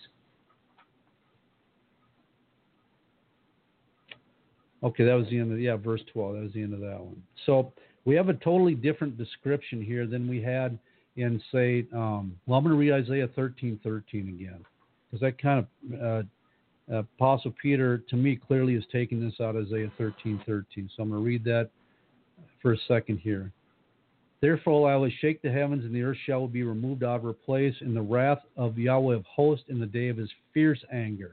Okay, that was the end of, yeah, verse twelve. That was the end of that one. So we have a totally different description here than we had in, say, um, well, I'm going to read Isaiah thirteen thirteen again, because that kind of, uh, uh, Apostle Peter, to me, clearly is taking this out of Isaiah thirteen thirteen. So I'm going to read that for a second here. Therefore I will shake the heavens, and the earth shall be removed out of her place in the wrath of Yahweh of hosts in the day of his fierce anger.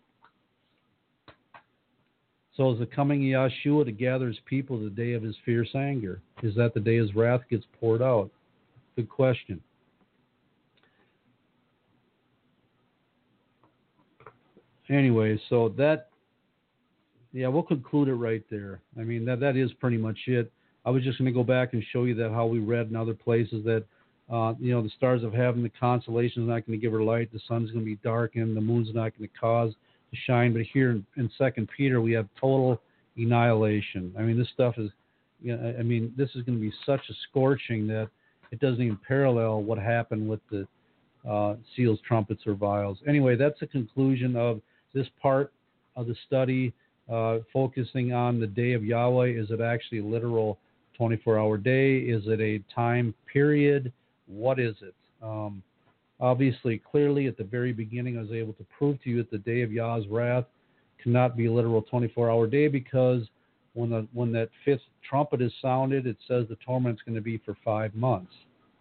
So is the coming of Yahshua to gather his people the day of his fierce anger? Is that the day his wrath gets poured out? Good question. Anyway, so that, yeah, we'll conclude it right there. I mean, that that is pretty much it. I was just going to go back and show you that how we read in other places that, uh, you know, the stars of heaven, the constellation is not going to give her light. The sun's going to be darkened. The moon's not going to cause to shine. But here in, in Second Peter, we have total annihilation. I mean, this stuff is, you know, I mean, this is going to be such a scorching that it doesn't even parallel what happened with the uh, seals, trumpets, or vials. Anyway, that's the conclusion of this part of the study, uh, focusing on the day of Yahweh. Is it actually a literal twenty-four hour day? Is it a time period? What is it? Um, obviously, clearly, at the very beginning, I was able to prove to you that the day of Yah's wrath cannot be a literal twenty-four hour day, because when the when that fifth trumpet is sounded, it says the torment's going to be for five months.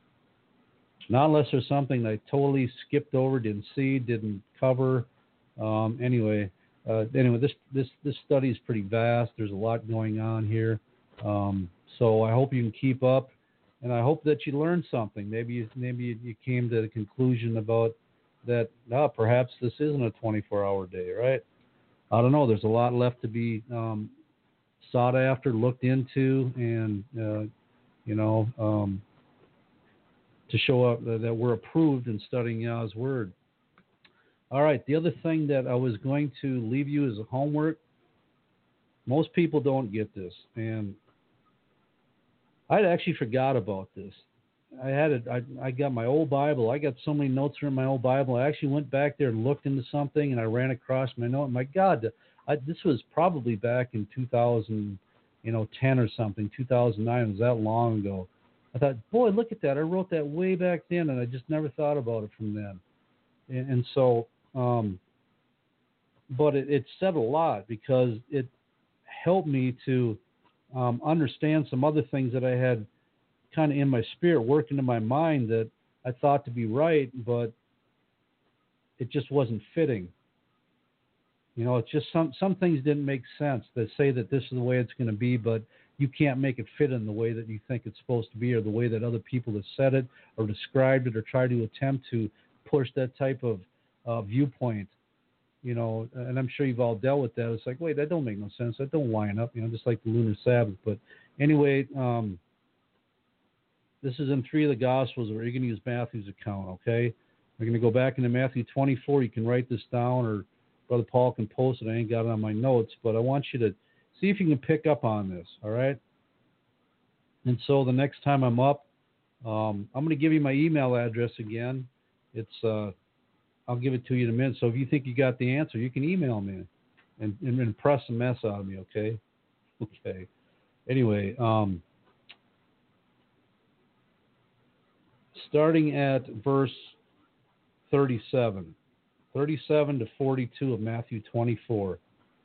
Not unless there's something I totally skipped over, didn't see, didn't cover. Um, anyway, uh, anyway, this this this study is pretty vast. There's a lot going on here. Um, so I hope you can keep up, and I hope that you learned something. Maybe you, maybe you, you came to the conclusion about that. Ah, perhaps this isn't a twenty-four hour day, right? I don't know. There's a lot left to be um, sought after, looked into, and uh, you know, um, to show up that, that we're approved in studying Yah's word. All right. The other thing that I was going to leave you as a homework. Most people don't get this, and I'd actually forgot about this. I had it. I, I got my old Bible. I got so many notes in my old Bible. I actually went back there and looked into something, and I ran across my note. My God, I, this was probably back in two thousand, you know, ten or something. two thousand nine. It was that long ago. I thought, boy, look at that. I wrote that way back then, and I just never thought about it from then. And, and so, um, but it, it said a lot, because it helped me to um, understand some other things that I had kind of in my spirit, working in my mind, that I thought to be right, but it just wasn't fitting. You know, it's just some, some things didn't make sense. They say that this is the way it's going to be, but you can't make it fit in the way that you think it's supposed to be, or the way that other people have said it or described it or tried to attempt to push that type of uh, viewpoint. You know, and I'm sure you've all dealt with that. It's like, wait, that don't make no sense. That don't line up, you know, just like the lunar Sabbath. But anyway, um, this is in three of the Gospels, where you're going to use Matthew's account, okay? We're going to go back into Matthew twenty-four. You can write this down, or Brother Paul can post it. I ain't got it on my notes, but I want you to see if you can pick up on this, all right? And so the next time I'm up, um, I'm going to give you my email address again. It's uh, I'll give it to you in a minute. So if you think you got the answer, you can email me and, and impress the mess out of me, okay? Okay. Anyway, um, starting at verse thirty-seven, thirty-seven to forty-two of Matthew twenty-four.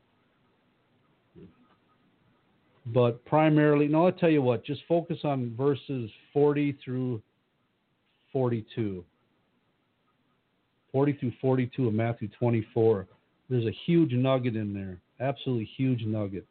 But primarily, no, I'll tell you what, just focus on verses forty through forty-two. forty through forty-two of Matthew twenty-four. There's a huge nugget in there. Absolutely huge nugget.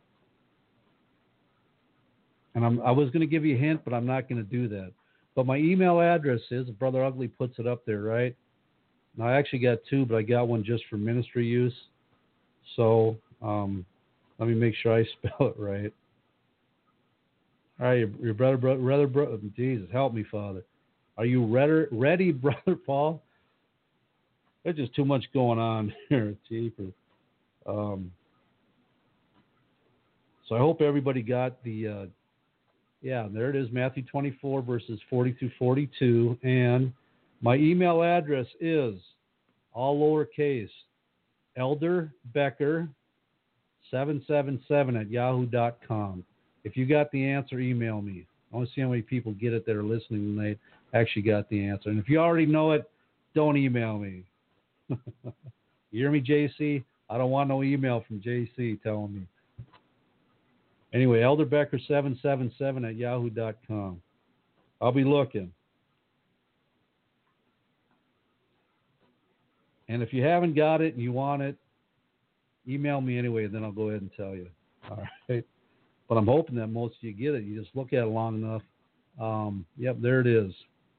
And I'm, I was going to give you a hint, but I'm not going to do that. But my email address is, Brother Ugly puts it up there, right? Now, I actually got two, but I got one just for ministry use. So um, let me make sure I spell it right. All right, your, your brother, brother, brother, brother, Jesus, help me, Father. Are you ready, ready, Brother Paul? there's just too much going on here. Cheaper. Um, so I hope everybody got the, uh, yeah, there it is, Matthew twenty-four, verses forty through forty-two. And my email address is all lowercase, Elder Becker seven seven seven at yahoo dot com. If you got the answer, email me. I want to see how many people get it that are listening tonight actually got the answer. And if you already know it, don't email me. You hear me, J C? I don't want no email from J C telling me. Anyway, Elder Becker seven seven seven at yahoo dot com. I'll be looking. And if you haven't got it and you want it, email me anyway, and then I'll go ahead and tell you. All right. But I'm hoping that most of you get it. You just look at it long enough. Um, yep, there it is.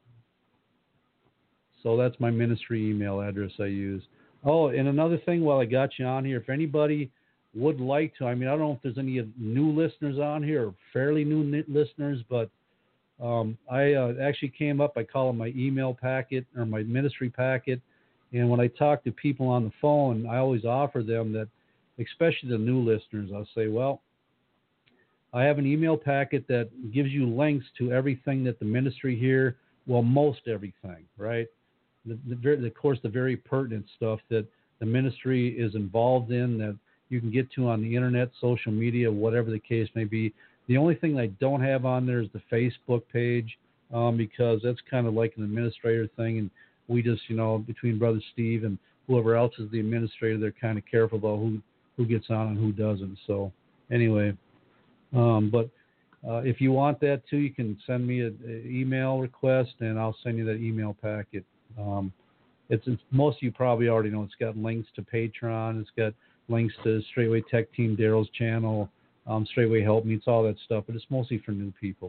So that's my ministry email address I use. Oh, and another thing while I got you on here, if anybody would like to, I mean, I don't know if there's any new listeners on here or fairly new listeners, but um, I uh, actually came up, I call it my email packet or my ministry packet. And when I talk to people on the phone, I always offer them that, especially the new listeners, I'll say, well, I have an email packet that gives you links to everything that the ministry here, well, most everything, right? The, the, of course, the very pertinent stuff that the ministry is involved in that you can get to on the internet, social media, whatever the case may be. The only thing I don't have on there is the Facebook page um, because that's kind of like an administrator thing. And we just, you know, between Brother Steve and whoever else is the administrator, they're kind of careful about who, who gets on and who doesn't. So anyway, um, but uh, if you want that too, you can send me an email request and I'll send you that email packet. Um, it's, it's most of you probably already know. It's got links to Patreon. It's got links to Straightway Tech Team Daryl's channel, um, Straightway Help Meets, all that stuff. But it's mostly for new people.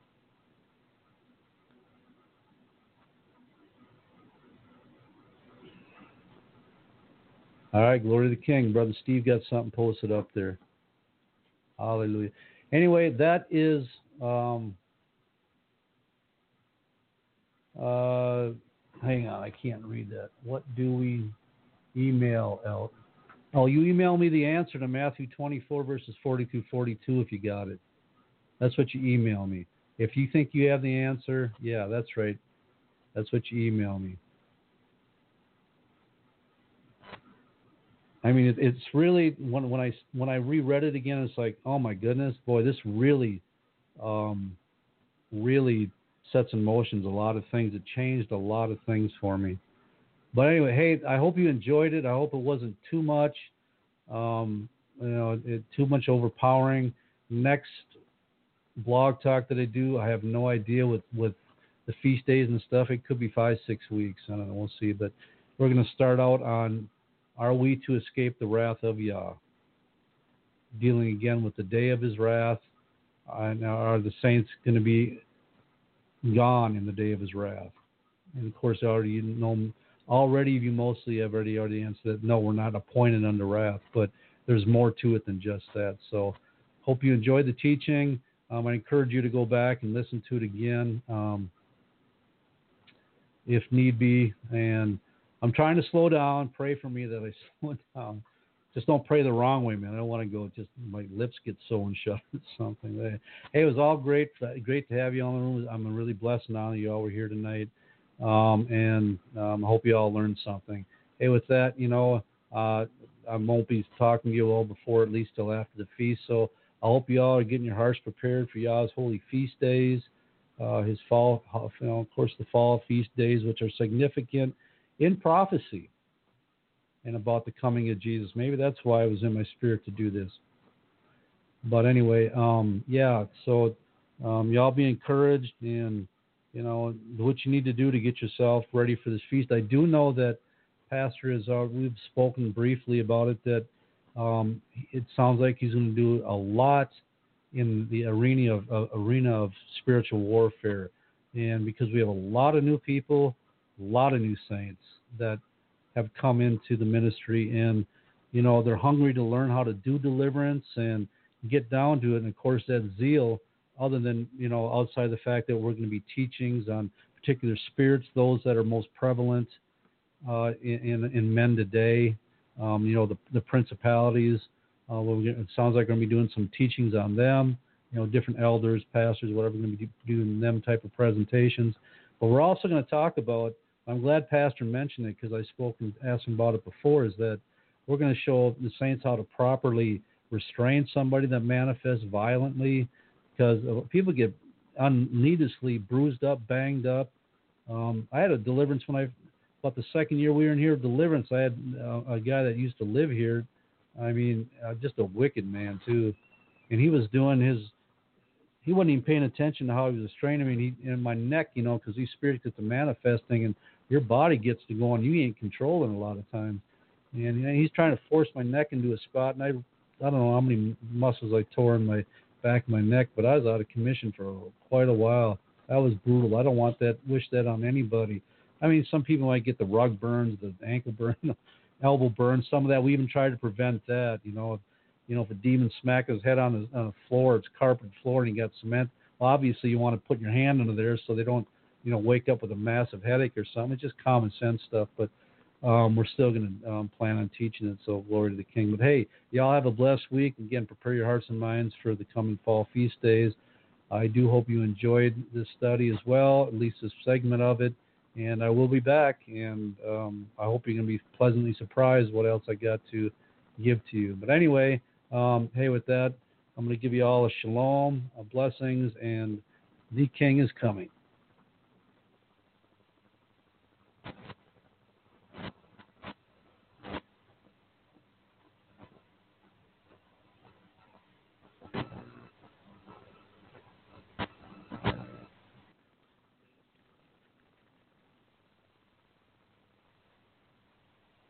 All right, glory to the King. Brother Steve got something posted up there. Hallelujah. Anyway, that is um, uh, hang on, I can't read that. What do we email out? Oh, you email me the answer to Matthew twenty-four, verses forty through forty-two if you got it. That's what you email me. If you think you have the answer, yeah, that's right. That's what you email me. I mean, it, it's really, when when I, when I reread it again, it's like, oh my goodness, boy, this really, um, really sets in motion a lot of things. It changed a lot of things for me. But anyway, hey, I hope you enjoyed it. I hope it wasn't too much, um, you know, it, too much overpowering. Next blog talk that I do, I have no idea with, with the feast days and stuff. It could be five, six weeks. I don't know. We'll see. But we're going to start out on, are we to escape the wrath of Yah? Dealing again with the day of his wrath. Uh, now, are the saints going to be gone in the day of his wrath? And of course, already you know, already you mostly have already already answered that. No, we're not appointed unto wrath, but there's more to it than just that. So, hope you enjoyed the teaching. Um, I encourage you to go back and listen to it again, um, if need be. And I'm trying to slow down. Pray for me that I slow down. Just don't pray the wrong way, man. I don't want to go, just my lips get sewn shut or something. Hey, it was all great. Great to have you on the room. I'm really blessed now that you all were here tonight. Um, and um, I hope you all learned something. Hey, with that, you know, uh, I won't be talking to you all before, at least till after the feast. So I hope you all are getting your hearts prepared for Yah's holy feast days, uh, his fall, you know, of course, the fall feast days, which are significant in prophecy and about the coming of Jesus. Maybe that's why it was in my spirit to do this. But anyway, um, yeah, so um, y'all be encouraged and, you know, what you need to do to get yourself ready for this feast. I do know that Pastor is, uh, we've spoken briefly about it, that um, it sounds like he's going to do a lot in the arena of, uh, arena of spiritual warfare. And because we have a lot of new people, a lot of new saints that have come into the ministry, and, you know, they're hungry to learn how to do deliverance and get down to it. And of course, that zeal, other than, you know, outside the fact that we're going to be teachings on particular spirits, those that are most prevalent uh, in, in in men today. Um, you know, the the principalities. Uh, well, it sounds like we're going to be doing some teachings on them. You know, different elders, pastors, whatever, we're going to be doing them type of presentations. But we're also going to talk about. I'm glad Pastor mentioned it because I spoke and asked him about it before. Is that we're going to show the saints how to properly restrain somebody that manifests violently, because people get needlessly bruised up, banged up. Um, I had a deliverance when I, about the second year we were in here, deliverance. I had uh, a guy that used to live here. I mean, uh, just a wicked man too, and he was doing his. He wasn't even paying attention to how he was restraining me. He, in my neck, you know, because these spirits get to manifesting, and your body gets to going. You ain't controlling a lot of times. And you know, he's trying to force my neck into a spot, and I, I don't know how many muscles I tore in my back of my neck, but I was out of commission for quite a while. That was brutal. I don't want that. Wish that on anybody. I mean, some people might get the rug burns, the ankle burn, the elbow burns. Some of that we even try to prevent that. You know, if, you know, if a demon smack his head on the, on the floor, it's carpet floor, and you got cement. Well, obviously, you want to put your hand under there so they don't, you know, wake up with a massive headache or something. It's just common sense stuff, but um, we're still going to um, plan on teaching it. So glory to the King. But hey, y'all have a blessed week. Again, prepare your hearts and minds for the coming fall feast days. I do hope you enjoyed this study as well, at least this segment of it. And I will be back, and um, I hope you're going to be pleasantly surprised what else I got to give to you. But anyway, um, hey, with that, I'm going to give you all a shalom, a blessings, and the King is coming.